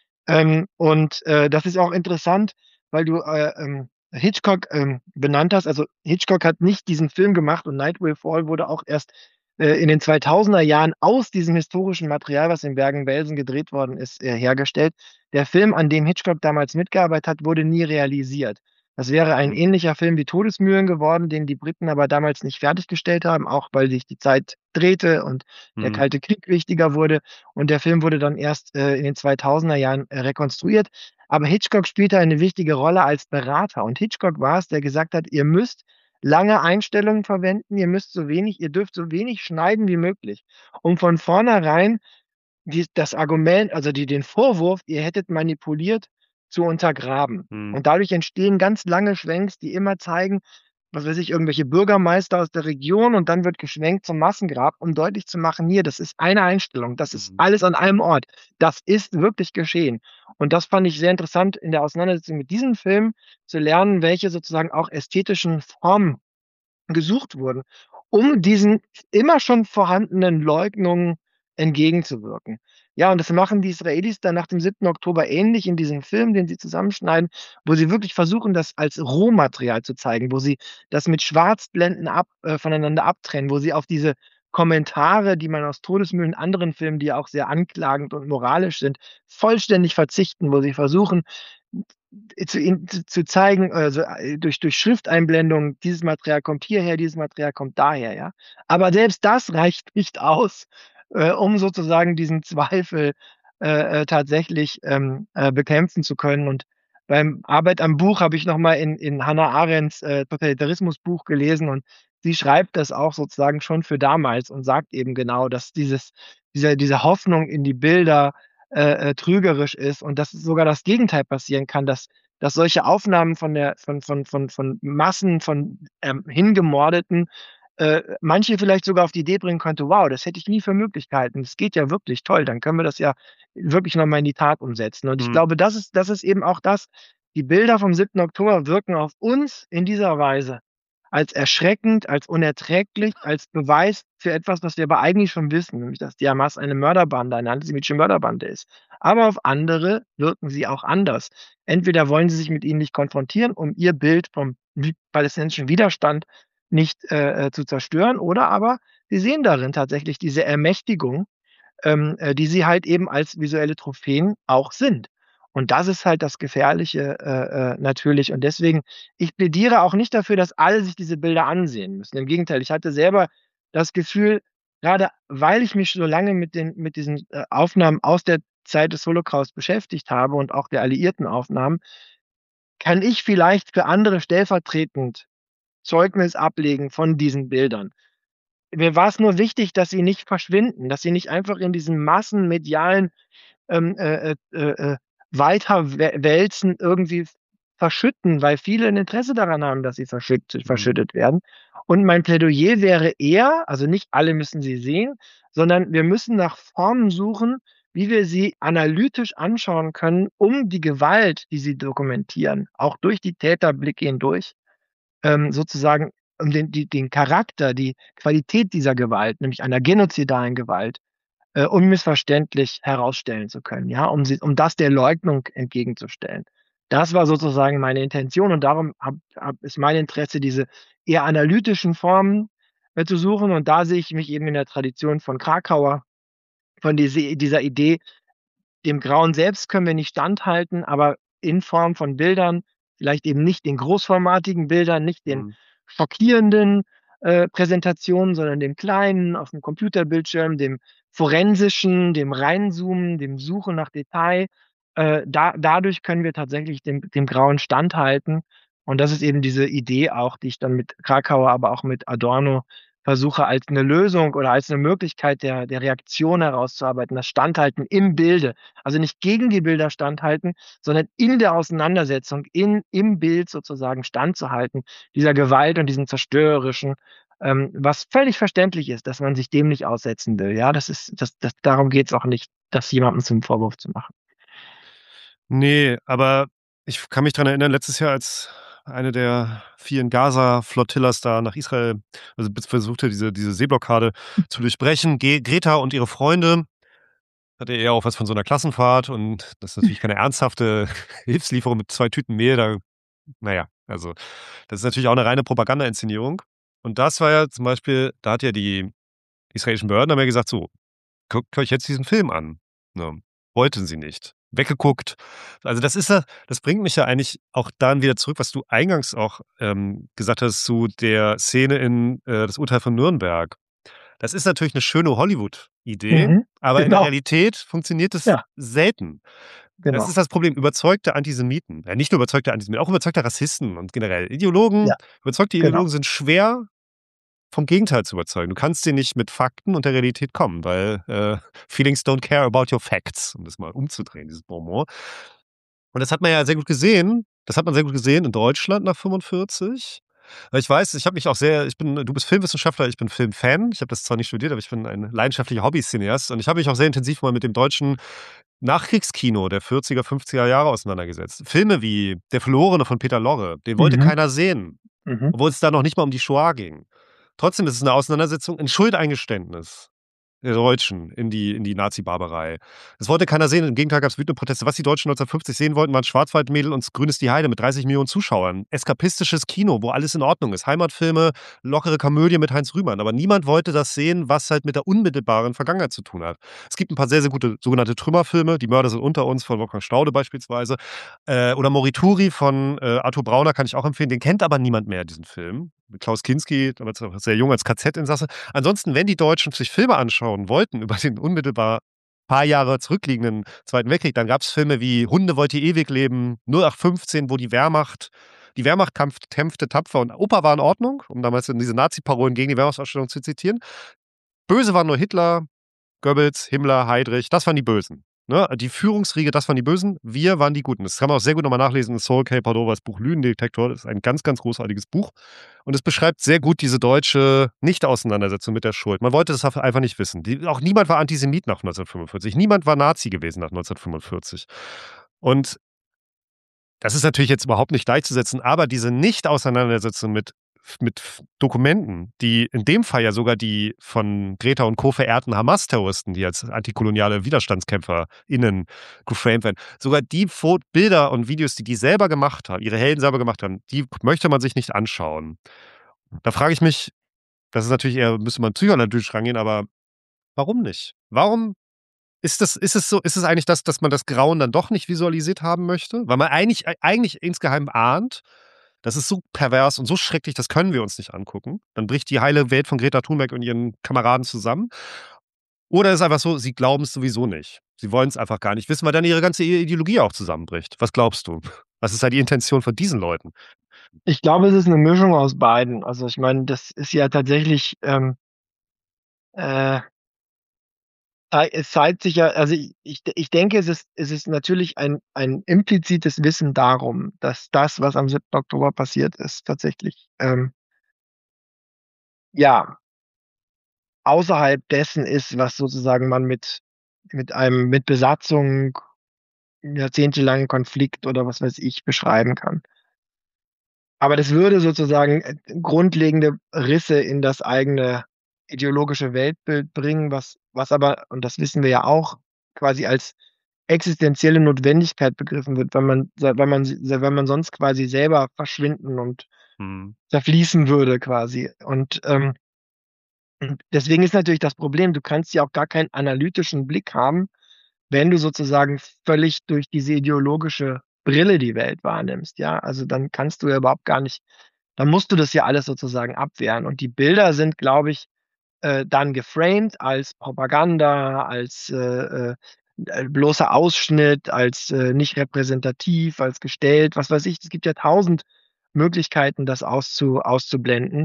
Speaker 2: Das ist auch interessant, weil du, Hitchcock, benannt hast. Also, Hitchcock hat nicht diesen Film gemacht und Night Will Fall wurde auch erst, in den 2000er Jahren aus diesem historischen Material, was in Bergen-Belsen gedreht worden ist, hergestellt. Der Film, an dem Hitchcock damals mitgearbeitet hat, wurde nie realisiert. Das wäre ein
Speaker 1: mhm,
Speaker 2: ähnlicher Film wie Todesmühlen geworden, den die Briten aber damals nicht fertiggestellt haben, auch weil sich die Zeit drehte und der
Speaker 1: mhm,
Speaker 2: Kalte Krieg wichtiger wurde. Und der Film wurde dann erst, in den 2000er Jahren, rekonstruiert. Aber Hitchcock spielte eine wichtige Rolle als Berater. Und Hitchcock war es, der gesagt hat: „Ihr müsst lange Einstellungen verwenden, ihr dürft so wenig schneiden wie möglich, um von vornherein das Argument, also den Vorwurf, ihr hättet manipuliert, zu untergraben."
Speaker 1: mhm,
Speaker 2: Und dadurch entstehen ganz lange Schwenks, die immer zeigen, was weiß ich, irgendwelche Bürgermeister aus der Region und dann wird geschwenkt zum Massengrab, um deutlich zu machen: „Hier, das ist eine Einstellung, das ist
Speaker 1: mhm,
Speaker 2: alles an einem Ort. Das ist wirklich geschehen." Und das fand ich sehr interessant in der Auseinandersetzung mit diesem Film zu lernen, welche sozusagen auch ästhetischen Formen gesucht wurden, um diesen immer schon vorhandenen Leugnungen entgegenzuwirken. Ja, und das machen die Israelis dann nach dem 7. Oktober ähnlich in diesem Film, den sie zusammenschneiden, wo sie wirklich versuchen, das als Rohmaterial zu zeigen, wo sie das mit Schwarzblenden voneinander abtrennen, wo sie auf diese Kommentare, die man aus Todesmühlen, anderen Filmen, die ja auch sehr anklagend und moralisch sind, vollständig verzichten, wo sie versuchen, zu zeigen, also, durch Schrifteinblendung, dieses Material kommt hierher, dieses Material kommt daher, ja? Aber selbst das reicht nicht aus, um sozusagen diesen Zweifel, tatsächlich, bekämpfen zu können. Und beim Arbeit am Buch habe ich noch mal in Hannah Arendts, Totalitarismusbuch gelesen und sie schreibt das auch sozusagen schon für damals und sagt eben genau, dass diese Hoffnung in die Bilder, trügerisch ist und dass sogar das Gegenteil passieren kann, dass solche Aufnahmen von Massen von, Hingemordeten, manche vielleicht sogar auf die Idee bringen könnte: „Wow, das hätte ich nie für möglich gehalten. Das geht ja wirklich toll, dann können wir das ja wirklich noch mal in die Tat umsetzen." Und ich
Speaker 1: mhm,
Speaker 2: glaube, das ist eben auch das, die Bilder vom 7. Oktober wirken auf uns in dieser Weise als erschreckend, als unerträglich, als Beweis für etwas, was wir aber eigentlich schon wissen, nämlich dass die Hamas eine Mörderbande, eine antisemitische Mörderbande ist. Aber auf andere wirken sie auch anders. Entweder wollen sie sich mit ihnen nicht konfrontieren, um ihr Bild vom palästinensischen Widerstand nicht, zu zerstören, oder aber sie sehen darin tatsächlich diese Ermächtigung, die sie halt eben als visuelle Trophäen auch sind. Und das ist halt das Gefährliche, natürlich. Und deswegen, ich plädiere auch nicht dafür, dass alle sich diese Bilder ansehen müssen. Im Gegenteil, ich hatte selber das Gefühl, gerade weil ich mich so lange mit diesen, Aufnahmen aus der Zeit des Holocaust beschäftigt habe und auch der alliierten Aufnahmen, kann ich vielleicht für andere stellvertretend Zeugnis ablegen von diesen Bildern. Mir war es nur wichtig, dass sie nicht verschwinden, dass sie nicht einfach in diesem massenmedialen, ähm, äh, äh, äh, Weiterwälzen irgendwie verschütten, weil viele ein Interesse daran haben, dass sie
Speaker 1: Mhm.
Speaker 2: verschüttet werden. Und mein Plädoyer wäre eher, also nicht alle müssen sie sehen, sondern wir müssen nach Formen suchen, wie wir sie analytisch anschauen können, um die Gewalt, die sie dokumentieren, auch durch die Täterblicke hindurch, sozusagen um den Charakter, die Qualität dieser Gewalt, nämlich einer genozidalen Gewalt, unmissverständlich herausstellen zu können, ja, um das der Leugnung entgegenzustellen. Das war sozusagen meine Intention und darum ist mein Interesse, diese eher analytischen Formen zu suchen. Und da sehe ich mich eben in der Tradition von Krakauer, von dieser Idee, dem Grauen selbst können wir nicht standhalten, aber in Form von Bildern, vielleicht eben nicht den großformatigen Bildern, nicht den
Speaker 1: Mhm.
Speaker 2: schockierenden Präsentationen, sondern dem kleinen auf dem Computerbildschirm, dem forensischen, dem Reinzoomen, dem Suchen nach Detail. Dadurch können wir tatsächlich dem Grauen standhalten. Und das ist eben diese Idee auch, die ich dann mit Krakauer, aber auch mit Adorno versuche als eine Lösung oder als eine Möglichkeit der Reaktion herauszuarbeiten, das Standhalten im Bilde. Also nicht gegen die Bilder standhalten, sondern in der Auseinandersetzung, im Bild sozusagen standzuhalten, dieser Gewalt und diesem Zerstörerischen, was völlig verständlich ist, dass man sich dem nicht aussetzen will. Ja, darum geht es auch nicht, das jemandem zum Vorwurf zu machen.
Speaker 1: Ne, aber ich kann mich dran erinnern, letztes Jahr, als eine der vielen Gaza-Flotillas da nach Israel, also versuchte, diese Seeblockade zu durchbrechen. Greta und ihre Freunde hatte eher auch was von so 'ner Klassenfahrt, und das ist natürlich keine ernsthafte Hilfslieferung mit 2 Tüten Mehl. Na ja, also, das ist natürlich auch 'ne reine Propagandainszenierung. Und das war ja zum Beispiel, da hat ja die israelischen Behörden haben ja gesagt: „So, guckt euch jetzt diesen Film an“, ne? Wollten sie nicht. Weggeguckt. Also, das bringt mich ja eigentlich auch dann wieder zurück, was du eingangs auch, gesagt hast zu der Szene in, „Das Urteil von Nürnberg“. Das ist natürlich 'ne schöne Hollywood-Idee,
Speaker 2: Mhm.
Speaker 1: aber in der
Speaker 2: Genau.
Speaker 1: Realität funktioniert es
Speaker 2: Ja,
Speaker 1: selten. Das ist
Speaker 2: genau.
Speaker 1: das Problem. Überzeugte Antisemiten, nicht nur überzeugte Antisemiten, auch überzeugte Rassisten und generell Ideologen,
Speaker 2: Ja,
Speaker 1: überzeugte
Speaker 2: genau.
Speaker 1: Ideologen sind schwer vom Gegenteil zu überzeugen. Du kannst denen nicht mit Fakten und der Realität kommen, weil, Feelings don't care about your facts, um das mal umzudrehen, dieses Bonmot. Und das hat man ja sehr gut gesehen. Das hat man sehr gut gesehen in Deutschland nach 45. Weil ich weiß, ich habe mich auch sehr ich bin du bist Filmwissenschaftler, ich bin Filmfan. Ich habe das zwar nicht studiert, aber ich bin ein leidenschaftlicher Hobby-Cineast, und ich habe mich auch sehr intensiv mal mit dem deutschen Nachkriegskino der 40er, 50er Jahre auseinandergesetzt. Filme wie Der Verlorene von Peter Lorre, den wollte
Speaker 2: Mhm.
Speaker 1: keiner sehen,
Speaker 2: Mhm.
Speaker 1: obwohl es da noch nicht mal um die Shoah ging. Trotzdem ist es 'ne Auseinandersetzung, 'n Schuldeingeständnis der Deutschen in die Nazi-Barbarei. Das wollte keiner sehen. Im Gegenteil gab's wütende Proteste. Was die Deutschen 1950 sehen wollten, waren Schwarzwaldmädel und Grün ist die Heide mit 30 Millionen Zuschauern. Eskapistisches Kino, wo alles in Ordnung ist. Heimatfilme, lockere Komödie mit Heinz Rühmann. Aber niemand wollte das sehen, was halt mit der unmittelbaren Vergangenheit zu tun hat. Es gibt 'n paar sehr, sehr gute sogenannte Trümmerfilme. Die Mörder sind unter uns von Wolfgang Staude beispielsweise. Oder Morituri von, Arthur Brauner kann ich auch empfehlen. Den kennt aber niemand mehr, diesen Film. Mit Klaus Kinski, damals noch sehr jung als KZ-Insasse. Ansonsten, wenn die Deutschen sich Filme anschauen wollten über den unmittelbar paar Jahre zurückliegenden Zweiten Weltkrieg, dann gab's Filme wie „Hunde wollt ihr ewig leben", „0815", wo die Wehrmacht kämpfte tapfer und Oper war in Ordnung, um damals in diese Nazi-Parolen gegen die Wehrmachtsausstellung zu zitieren. Böse war nur Hitler, Goebbels, Himmler, Heydrich, das waren die Bösen. Ne? Die Führungsriege, das waren die Bösen, wir waren die Guten. Das kann man auch sehr gut nochmal nachlesen in Saul K. Padovas Buch Lügendetektor. Das ist ein ganz, ganz großartiges Buch. Und es beschreibt sehr gut diese deutsche Nicht-Auseinandersetzung mit der Schuld. Man wollte das einfach nicht wissen. Auch niemand war Antisemit nach 1945. Niemand war Nazi gewesen nach 1945. Und das ist natürlich jetzt überhaupt nicht gleichzusetzen, aber diese Nicht-Auseinandersetzung mit Dokumenten, die in dem Fall ja sogar die von Greta und Co. verehrten Hamas-Terroristen, die als antikoloniale WiderstandskämpferInnen geframed werden, sogar die Bilder und Videos, die selber gemacht haben, ihre Helden selber gemacht haben, die möchte man sich nicht anschauen. Da frage ich mich, das ist natürlich eher, müsste man psychoanalytisch rangehen, aber warum nicht? Warum ist es eigentlich das, dass man das Grauen dann doch nicht visualisiert haben möchte? Weil man eigentlich insgeheim ahnt, das ist so pervers und so schrecklich, das können wir uns nicht angucken. Dann bricht die heile Welt von Greta Thunberg und ihren Kameraden zusammen. Oder ist es einfach so, sie glauben es sowieso nicht. Sie wollen es einfach gar nicht wissen, weil dann ihre ganze Ideologie auch zusammenbricht. Was glaubst du? Was ist da die Intention von diesen Leuten?
Speaker 2: Ich glaube, es ist eine Mischung aus beiden. Also, ich meine, das ist ja tatsächlich, äh Es zeigt sich ja, also ich denke, es ist natürlich ein implizites Wissen darum, dass das, was am 7. Oktober passiert ist, tatsächlich, ja, außerhalb dessen ist, was sozusagen man mit Besatzung, jahrzehntelangen Konflikt oder was weiß ich beschreiben kann. Aber das würde sozusagen grundlegende Risse in das eigene ideologische Weltbild bringen, was aber, und das wissen wir ja auch, quasi als existenzielle Notwendigkeit begriffen wird, wenn man sonst quasi selber verschwinden und
Speaker 1: Mhm.
Speaker 2: zerfließen würde quasi. Und deswegen ist natürlich das Problem, du kannst ja auch gar keinen analytischen Blick haben, wenn du sozusagen völlig durch diese ideologische Brille die Welt wahrnimmst, ja? Also, dann kannst du ja überhaupt gar nicht, dann musst du das ja alles sozusagen abwehren. Und die Bilder sind, glaube ich, dann geframed als Propaganda, als bloßer Ausschnitt, als nicht repräsentativ, als gestellt, was weiß ich. Es gibt ja tausend Möglichkeiten, das auszublenden.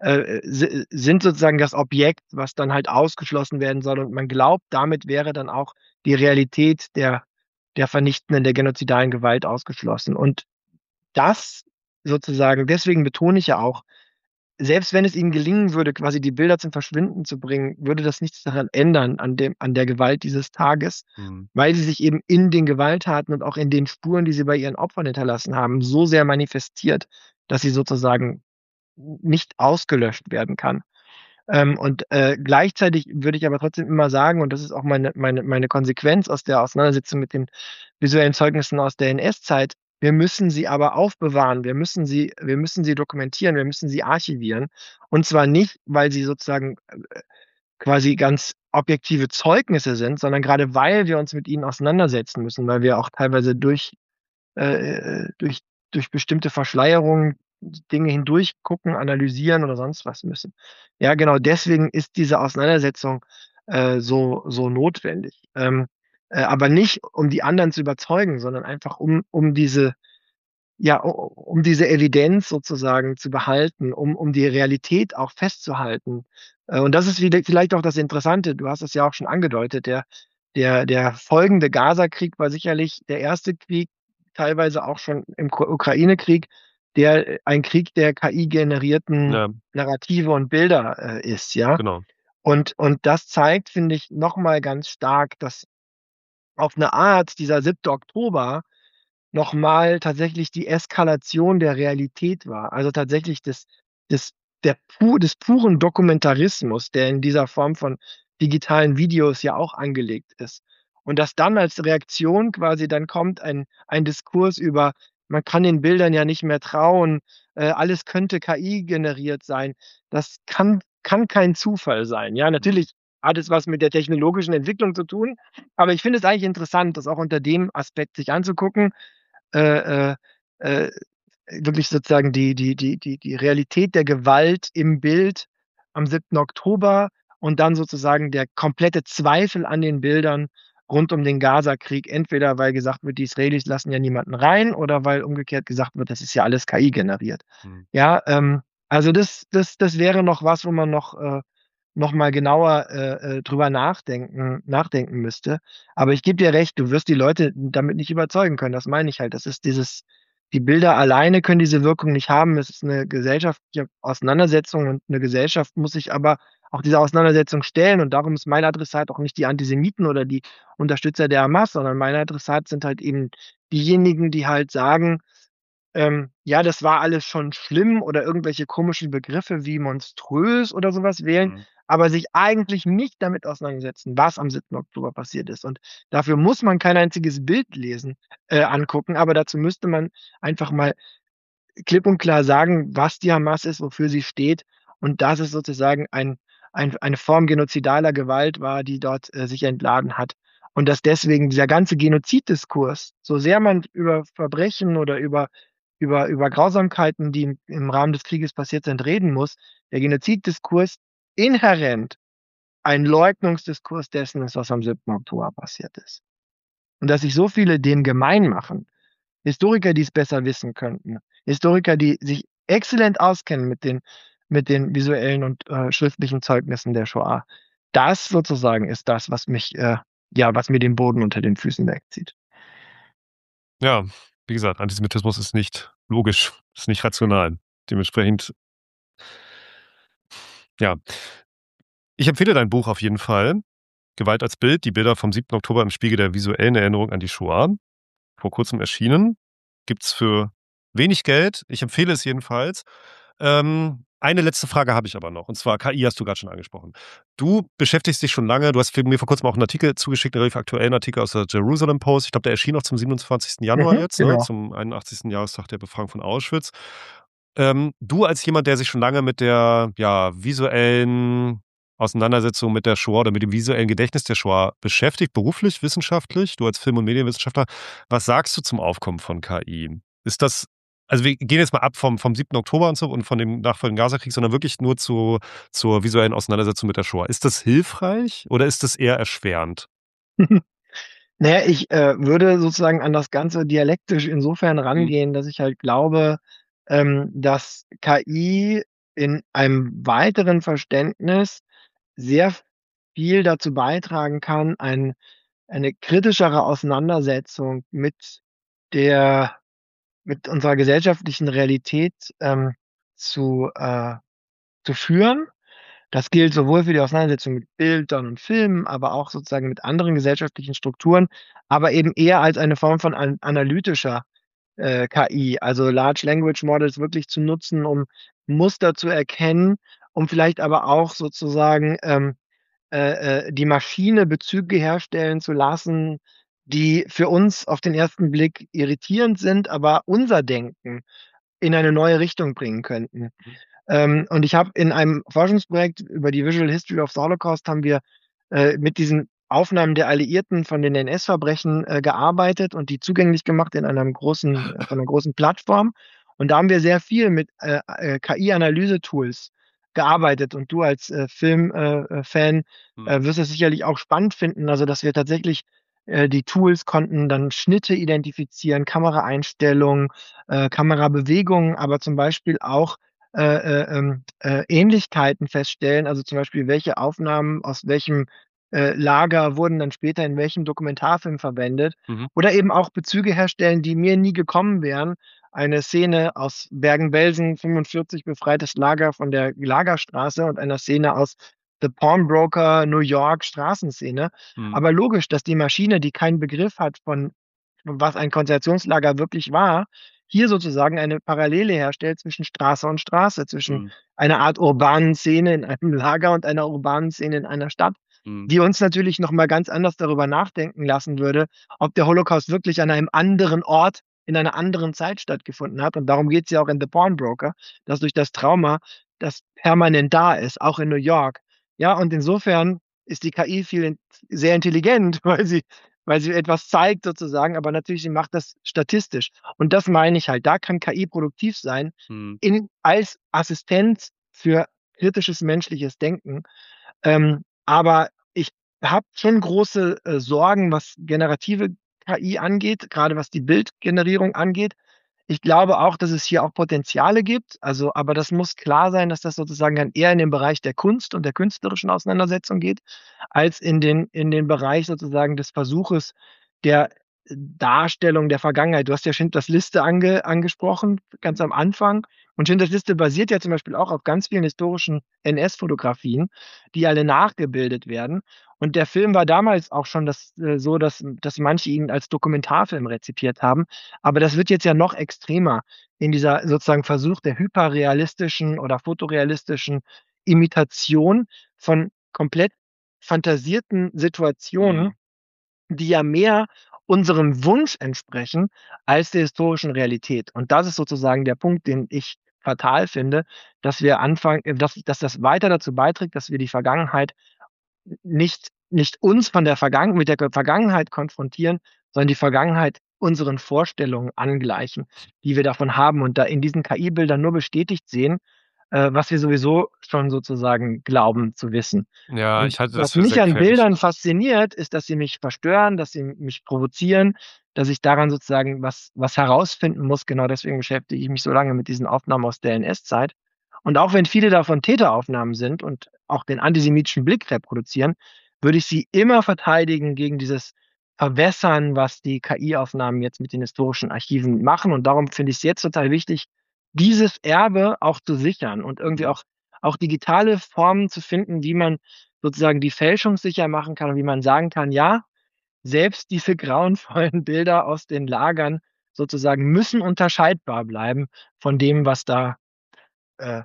Speaker 2: Sind sozusagen das Objekt, was dann halt ausgeschlossen werden soll. Und man glaubt, damit wäre dann auch die Realität der vernichtenden, der genozidalen Gewalt ausgeschlossen. Und das sozusagen, deswegen betone ich ja auch, selbst wenn es ihnen gelingen würde, quasi die Bilder zum Verschwinden zu bringen, würde das nichts daran ändern, an der Gewalt dieses Tages,
Speaker 1: Mhm.
Speaker 2: weil sie sich eben in den Gewalttaten und auch in den Spuren, die sie bei ihren Opfern hinterlassen haben, so sehr manifestiert, dass sie sozusagen nicht ausgelöscht werden kann. Gleichzeitig würde ich aber trotzdem immer sagen, und das ist auch meine Konsequenz aus der Auseinandersetzung mit den visuellen Zeugnissen aus der NS-Zeit, wir müssen sie aber aufbewahren, wir müssen sie dokumentieren, wir müssen sie archivieren. Und zwar nicht, weil sie sozusagen quasi ganz objektive Zeugnisse sind, sondern gerade weil wir uns mit ihnen auseinandersetzen müssen, weil wir auch teilweise durch bestimmte Verschleierungen Dinge hindurch gucken, analysieren oder sonst was müssen. Ja, genau deswegen ist diese Auseinandersetzung so notwendig. Aber nicht, um die anderen zu überzeugen, sondern einfach um diese, ja, um diese Evidenz sozusagen zu behalten, um die Realität auch festzuhalten. Und das ist vielleicht auch das Interessante. Du hast es ja auch schon angedeutet. Der folgende Gaza-Krieg war sicherlich der erste Krieg, teilweise auch schon im Ukraine-Krieg, ein Krieg der KI-generierten
Speaker 1: Ja,
Speaker 2: Narrative und Bilder ist, ja.
Speaker 1: genau.
Speaker 2: Und das zeigt, finde ich, nochmal ganz stark, dass auf eine Art dieser 7. Oktober noch mal tatsächlich die Eskalation der Realität war. Also tatsächlich des des puren Dokumentarismus, der in dieser Form von digitalen Videos ja auch angelegt ist. Und dass dann als Reaktion quasi dann kommt ein Diskurs über: „Man kann den Bildern ja nicht mehr trauen, alles könnte KI generiert sein." Das kann kein Zufall sein. Ja,
Speaker 1: Mhm.
Speaker 2: natürlich hat es was mit der technologischen Entwicklung zu tun, aber ich finde es eigentlich interessant, das auch unter dem Aspekt sich anzugucken, äh, äh, äh, wirklich sozusagen die Realität der Gewalt im Bild am 7. Oktober und dann sozusagen der komplette Zweifel an den Bildern rund um den Gazakrieg. Entweder weil gesagt wird, die Israelis lassen ja niemanden rein oder weil umgekehrt gesagt wird, das ist ja alles KI generiert.
Speaker 1: Mhm.
Speaker 2: Ja, also das wäre noch was, wo man noch mal genauer drüber nachdenken müsste. Aber ich gebe dir recht, du wirst die Leute damit nicht überzeugen können. Das meine ich halt. Das ist die Bilder alleine können diese Wirkung nicht haben. Es ist eine gesellschaftliche Auseinandersetzung und eine Gesellschaft muss sich aber auch dieser Auseinandersetzung stellen. Und darum ist mein Adressat auch nicht die Antisemiten oder die Unterstützer der Hamas, sondern mein Adressat sind halt eben diejenigen, die halt sagen, ja, das war alles schon schlimm oder irgendwelche komischen Begriffe wie monströs oder sowas wählen,
Speaker 1: Mhm.
Speaker 2: aber sich eigentlich nicht damit auseinandersetzen, was am 7. Oktober passiert ist. Und dafür muss man kein einziges Bild angucken, aber dazu müsste man einfach mal klipp und klar sagen, was die Hamas ist, wofür sie steht und dass es sozusagen eine Form genozidaler Gewalt war, die dort sich entladen hat. Und dass deswegen dieser ganze Genoziddiskurs, so sehr man über Verbrechen oder über Grausamkeiten, die im Rahmen des Krieges passiert sind, reden muss, der Genoziddiskurs inhärent ein Leugnungsdiskurs dessen ist, was am 7. Oktober passiert ist. Und dass sich so viele den gemein machen, Historiker, die es besser wissen könnten, Historiker, die sich exzellent auskennen mit den visuellen und schriftlichen Zeugnissen der Shoah, das sozusagen ist das, was mich, ja, was mir den Boden unter den Füßen wegzieht.
Speaker 1: Ja, wie gesagt, Antisemitismus ist nicht logisch, ist nicht rational. Dementsprechend, ja. Ich empfehle dein Buch auf jeden Fall. „Gewalt als Bild. Die Bilder vom 7. Oktober im Spiegel der visuellen Erinnerung an die Shoah“. Vor Kurzem erschienen. Gibt's für wenig Geld. Ich empfehle es jedenfalls. Eine letzte Frage habe ich aber noch, und zwar KI hast du grad schon angesprochen. Du beschäftigst dich schon lange, du hast mir vor Kurzem auch 'n Artikel zugeschickt, 'n relativ aktuellen Artikel aus der Jerusalem Post. Ich glaube, der erschien auch zum 27. Januar
Speaker 2: Mhm,
Speaker 1: jetzt, ne,
Speaker 2: genau.
Speaker 1: zum 81. Jahrestag der Befreiung von Auschwitz. Du als jemand, der sich schon lange mit der, ja, visuellen Auseinandersetzung mit der Shoah oder mit dem visuellen Gedächtnis der Shoah beschäftigt, beruflich, wissenschaftlich, du als Film und Medienwissenschaftler. Was sagst du zum Aufkommen von KI? Ist das Also, wir gehen jetzt mal ab vom 7. Oktober und so und von dem nachfolgenden Gazakrieg, sondern wirklich nur zur visuellen Auseinandersetzung mit der Shoah. Ist das hilfreich oder ist das eher erschwerend?
Speaker 2: Na ja, ich, würde sozusagen an das Ganze dialektisch insofern
Speaker 1: Mhm.
Speaker 2: rangehen, dass ich halt glaube, dass KI in einem weiteren Verständnis sehr viel dazu beitragen kann, eine kritischere Auseinandersetzung der mit unserer gesellschaftlichen Realität, zu zu führen. Das gilt sowohl für die Auseinandersetzung mit Bildern und Filmen, aber auch sozusagen mit anderen gesellschaftlichen Strukturen, aber eben eher als eine Form von analytischer, KI, also Large Language Models wirklich zu nutzen, um Muster zu erkennen, um vielleicht aber auch sozusagen, die Maschine Bezüge herstellen zu lassen, die für uns auf den ersten Blick irritierend sind, aber unser Denken in eine neue Richtung bringen könnten.
Speaker 1: Mhm.
Speaker 2: Und ich habe in einem Forschungsprojekt über die Visual History of the Holocaust haben wir, mit diesen Aufnahmen der Alliierten von den NS-Verbrechen, gearbeitet und die zugänglich gemacht in einem großen von 'ner großen Plattform. Und da haben wir sehr viel mit, KI-Analyse-Tools gearbeitet. Und du als, Film Fan,
Speaker 1: Mhm.
Speaker 2: wirst es sicherlich auch spannend finden, also, dass wir tatsächlich die Tools konnten dann Schnitte identifizieren, Kameraeinstellungen, Kamerabewegungen, aber zum Beispiel auch Ähnlichkeiten feststellen, also zum Beispiel, welche Aufnahmen aus welchem, Lager wurden dann später in welchem Dokumentarfilm verwendet
Speaker 1: Mhm.
Speaker 2: oder eben auch Bezüge herstellen, die mir nie gekommen wären. Eine Szene aus Bergen-Belsen, 45 befreites Lager von der Lagerstraße und einer Szene aus The Pawnbroker, New York Straßenszene.
Speaker 1: Mhm.
Speaker 2: Aber logisch, dass die Maschine, die keinen Begriff hat von was ein Konzentrationslager wirklich war, hier sozusagen eine Parallele herstellt zwischen Straße und Straße, zwischen
Speaker 1: Mhm.
Speaker 2: einer Art urbanen Szene in einem Lager und einer urbanen Szene in einer Stadt,
Speaker 1: Mhm.
Speaker 2: die uns natürlich noch mal ganz anders darüber nachdenken lassen würde, ob der Holocaust wirklich an einem anderen Ort in einer anderen Zeit stattgefunden hat. Und darum geht's ja auch in „The Pawnbroker“, dass durch das Trauma das permanent da ist, auch in New York. Ja, und insofern ist die KI sehr intelligent, weil sie etwas zeigt sozusagen, aber natürlich, sie macht das statistisch. Und das meine ich halt, da kann KI produktiv sein
Speaker 1: Mhm.
Speaker 2: als Assistenz für kritisches menschliches Denken. Aber ich habe schon große, Sorgen, was generative KI angeht, gerade was die Bildgenerierung angeht. Ich glaube auch, dass es hier auch Potenziale gibt, also aber das muss klar sein, dass das sozusagen dann eher in den Bereich der Kunst und der künstlerischen Auseinandersetzung geht, als in den Bereich sozusagen des Versuches der Darstellung der Vergangenheit. Du hast ja Schindlers Liste angesprochen, ganz am Anfang. Und Schindlers Liste basiert ja zum Beispiel auch auf ganz vielen historischen NS-Fotografien, die alle nachgebildet werden. Und der Film war damals auch schon so, dass manche ihn als Dokumentarfilm rezipiert haben. Aber das wird jetzt ja noch extremer in dieser sozusagen Versuch der hyperrealistischen oder fotorealistischen Imitation von komplett fantasierten Situationen,
Speaker 1: Mhm.
Speaker 2: die ja mehr unserem Wunsch entsprechen als der historischen Realität. Und das ist sozusagen der Punkt, den ich fatal finde, dass wir anfangen dass das weiter dazu beiträgt, dass wir die Vergangenheit nicht uns von der Vergangenheit konfrontieren, sondern die Vergangenheit unseren Vorstellungen angleichen, die wir davon haben und da in diesen KI-Bildern nur bestätigt sehen, was wir sowieso schon sozusagen glauben zu wissen.
Speaker 1: Ja,
Speaker 2: Und
Speaker 1: ich halte das
Speaker 2: was
Speaker 1: für
Speaker 2: mich
Speaker 1: sehr
Speaker 2: an
Speaker 1: gefährlich.
Speaker 2: Bildern fasziniert, ist, dass sie mich verstören, dass sie mich provozieren, dass ich daran sozusagen was herausfinden muss. Genau deswegen beschäftige ich mich so lange mit diesen Aufnahmen aus der NS-Zeit. Und auch wenn viele davon Täteraufnahmen sind und auch den antisemitischen Blick reproduzieren, würde ich sie immer verteidigen gegen dieses Verwässern, was die KI-Aufnahmen jetzt mit den historischen Archiven machen. Und darum finde ich es jetzt total wichtig, dieses Erbe auch zu sichern und irgendwie auch digitale Formen zu finden, wie man sozusagen die Fälschung sicher machen kann und wie man sagen kann: „Ja, selbst diese grauenvollen Bilder aus den Lagern sozusagen müssen unterscheidbar bleiben von dem, was da, äh,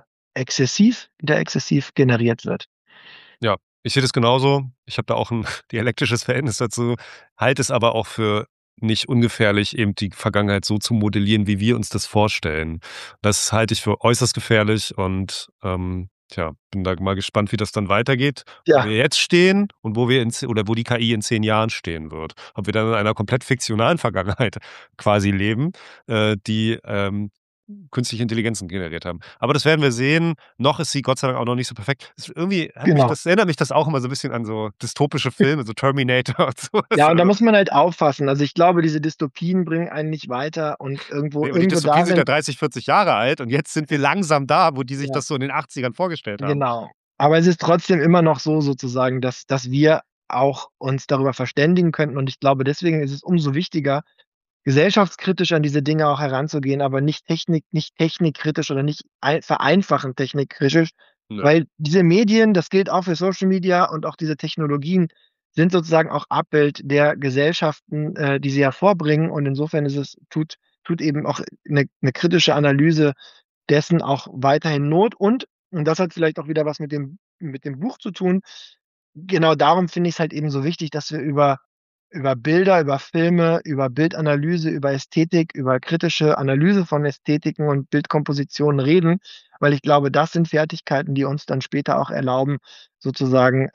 Speaker 2: wieder exzessiv generiert wird."
Speaker 1: Ja, ich sehe das genauso. Ich habe da auch 'n dialektisches Verhältnis dazu, halte es aber auch für nicht ungefährlich, eben die Vergangenheit so zu modellieren, wie wir uns das vorstellen. Das halte ich für äußerst gefährlich und, tja, bin da mal gespannt, wie das dann weitergeht, wo
Speaker 2: Ja,
Speaker 1: wir jetzt stehen und wo wir in z oder wo die KI in 10 Jahren stehen wird. Ob wir dann in einer komplett fiktionalen Vergangenheit quasi leben, die, künstliche Intelligenzen generiert haben. Aber das werden wir sehen. Noch ist sie Gott sei Dank auch noch nicht so perfekt. Es irgendwie
Speaker 2: genau.
Speaker 1: erinnert mich das auch immer so 'n bisschen an so dystopische Filme, so Terminator und so was.
Speaker 2: Ja, und da
Speaker 1: Also,
Speaker 2: muss man halt aufpassen. Also, ich glaube, diese Dystopien bringen einen nicht weiter und irgendwo
Speaker 1: ne, aber die
Speaker 2: irgendwo
Speaker 1: Dystopien sind ja
Speaker 2: darin
Speaker 1: 30, 40 Jahre alt und jetzt sind wir langsam da, wo die sich
Speaker 2: ja,
Speaker 1: das so in den 80ern vorgestellt haben.
Speaker 2: genau. Aber es ist trotzdem immer noch so sozusagen, dass wir auch uns darüber verständigen könnten und ich glaube, deswegen ist es umso wichtiger, gesellschaftskritisch an diese Dinge auch heranzugehen, aber nicht technikkritisch oder nicht vereinfachend technikkritisch,
Speaker 1: Ja.
Speaker 2: weil diese Medien, das gilt auch für Social Media und auch diese Technologien, sind sozusagen auch Abbild der Gesellschaften, die sie hervorbringen und insofern ist es tut eben auch 'ne kritische Analyse dessen auch weiterhin Not und das hat vielleicht auch wieder was mit dem Buch zu tun. Genau darum finde ich's halt eben so wichtig, dass wir über Bilder, über Filme, über Bildanalyse, über Ästhetik, über kritische Analyse von Ästhetiken und Bildkompositionen reden, weil ich glaube, das sind Fertigkeiten, die uns dann später auch erlauben, sozusagen,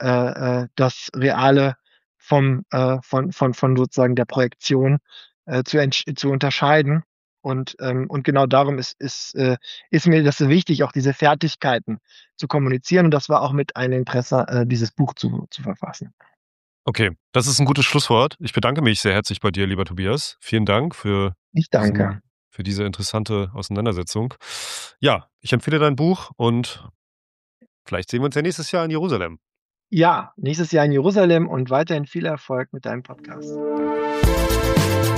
Speaker 2: das Reale von sozusagen der Projektion, zu unterscheiden. Und genau darum ist mir das so wichtig, auch diese Fertigkeiten zu kommunizieren. Und das war auch mit ein Interesse, dieses Buch zu verfassen.
Speaker 1: Okay, das ist 'n gutes Schlusswort. Ich bedanke mich sehr herzlich bei dir, lieber Tobias. Vielen Dank
Speaker 2: Ich danke.
Speaker 1: für diese interessante Auseinandersetzung. Ja, ich empfehle dein Buch und vielleicht sehen wir uns ja nächstes Jahr in Jerusalem.
Speaker 2: Ja, nächstes Jahr in Jerusalem und weiterhin viel Erfolg mit deinem Podcast.
Speaker 1: Danke.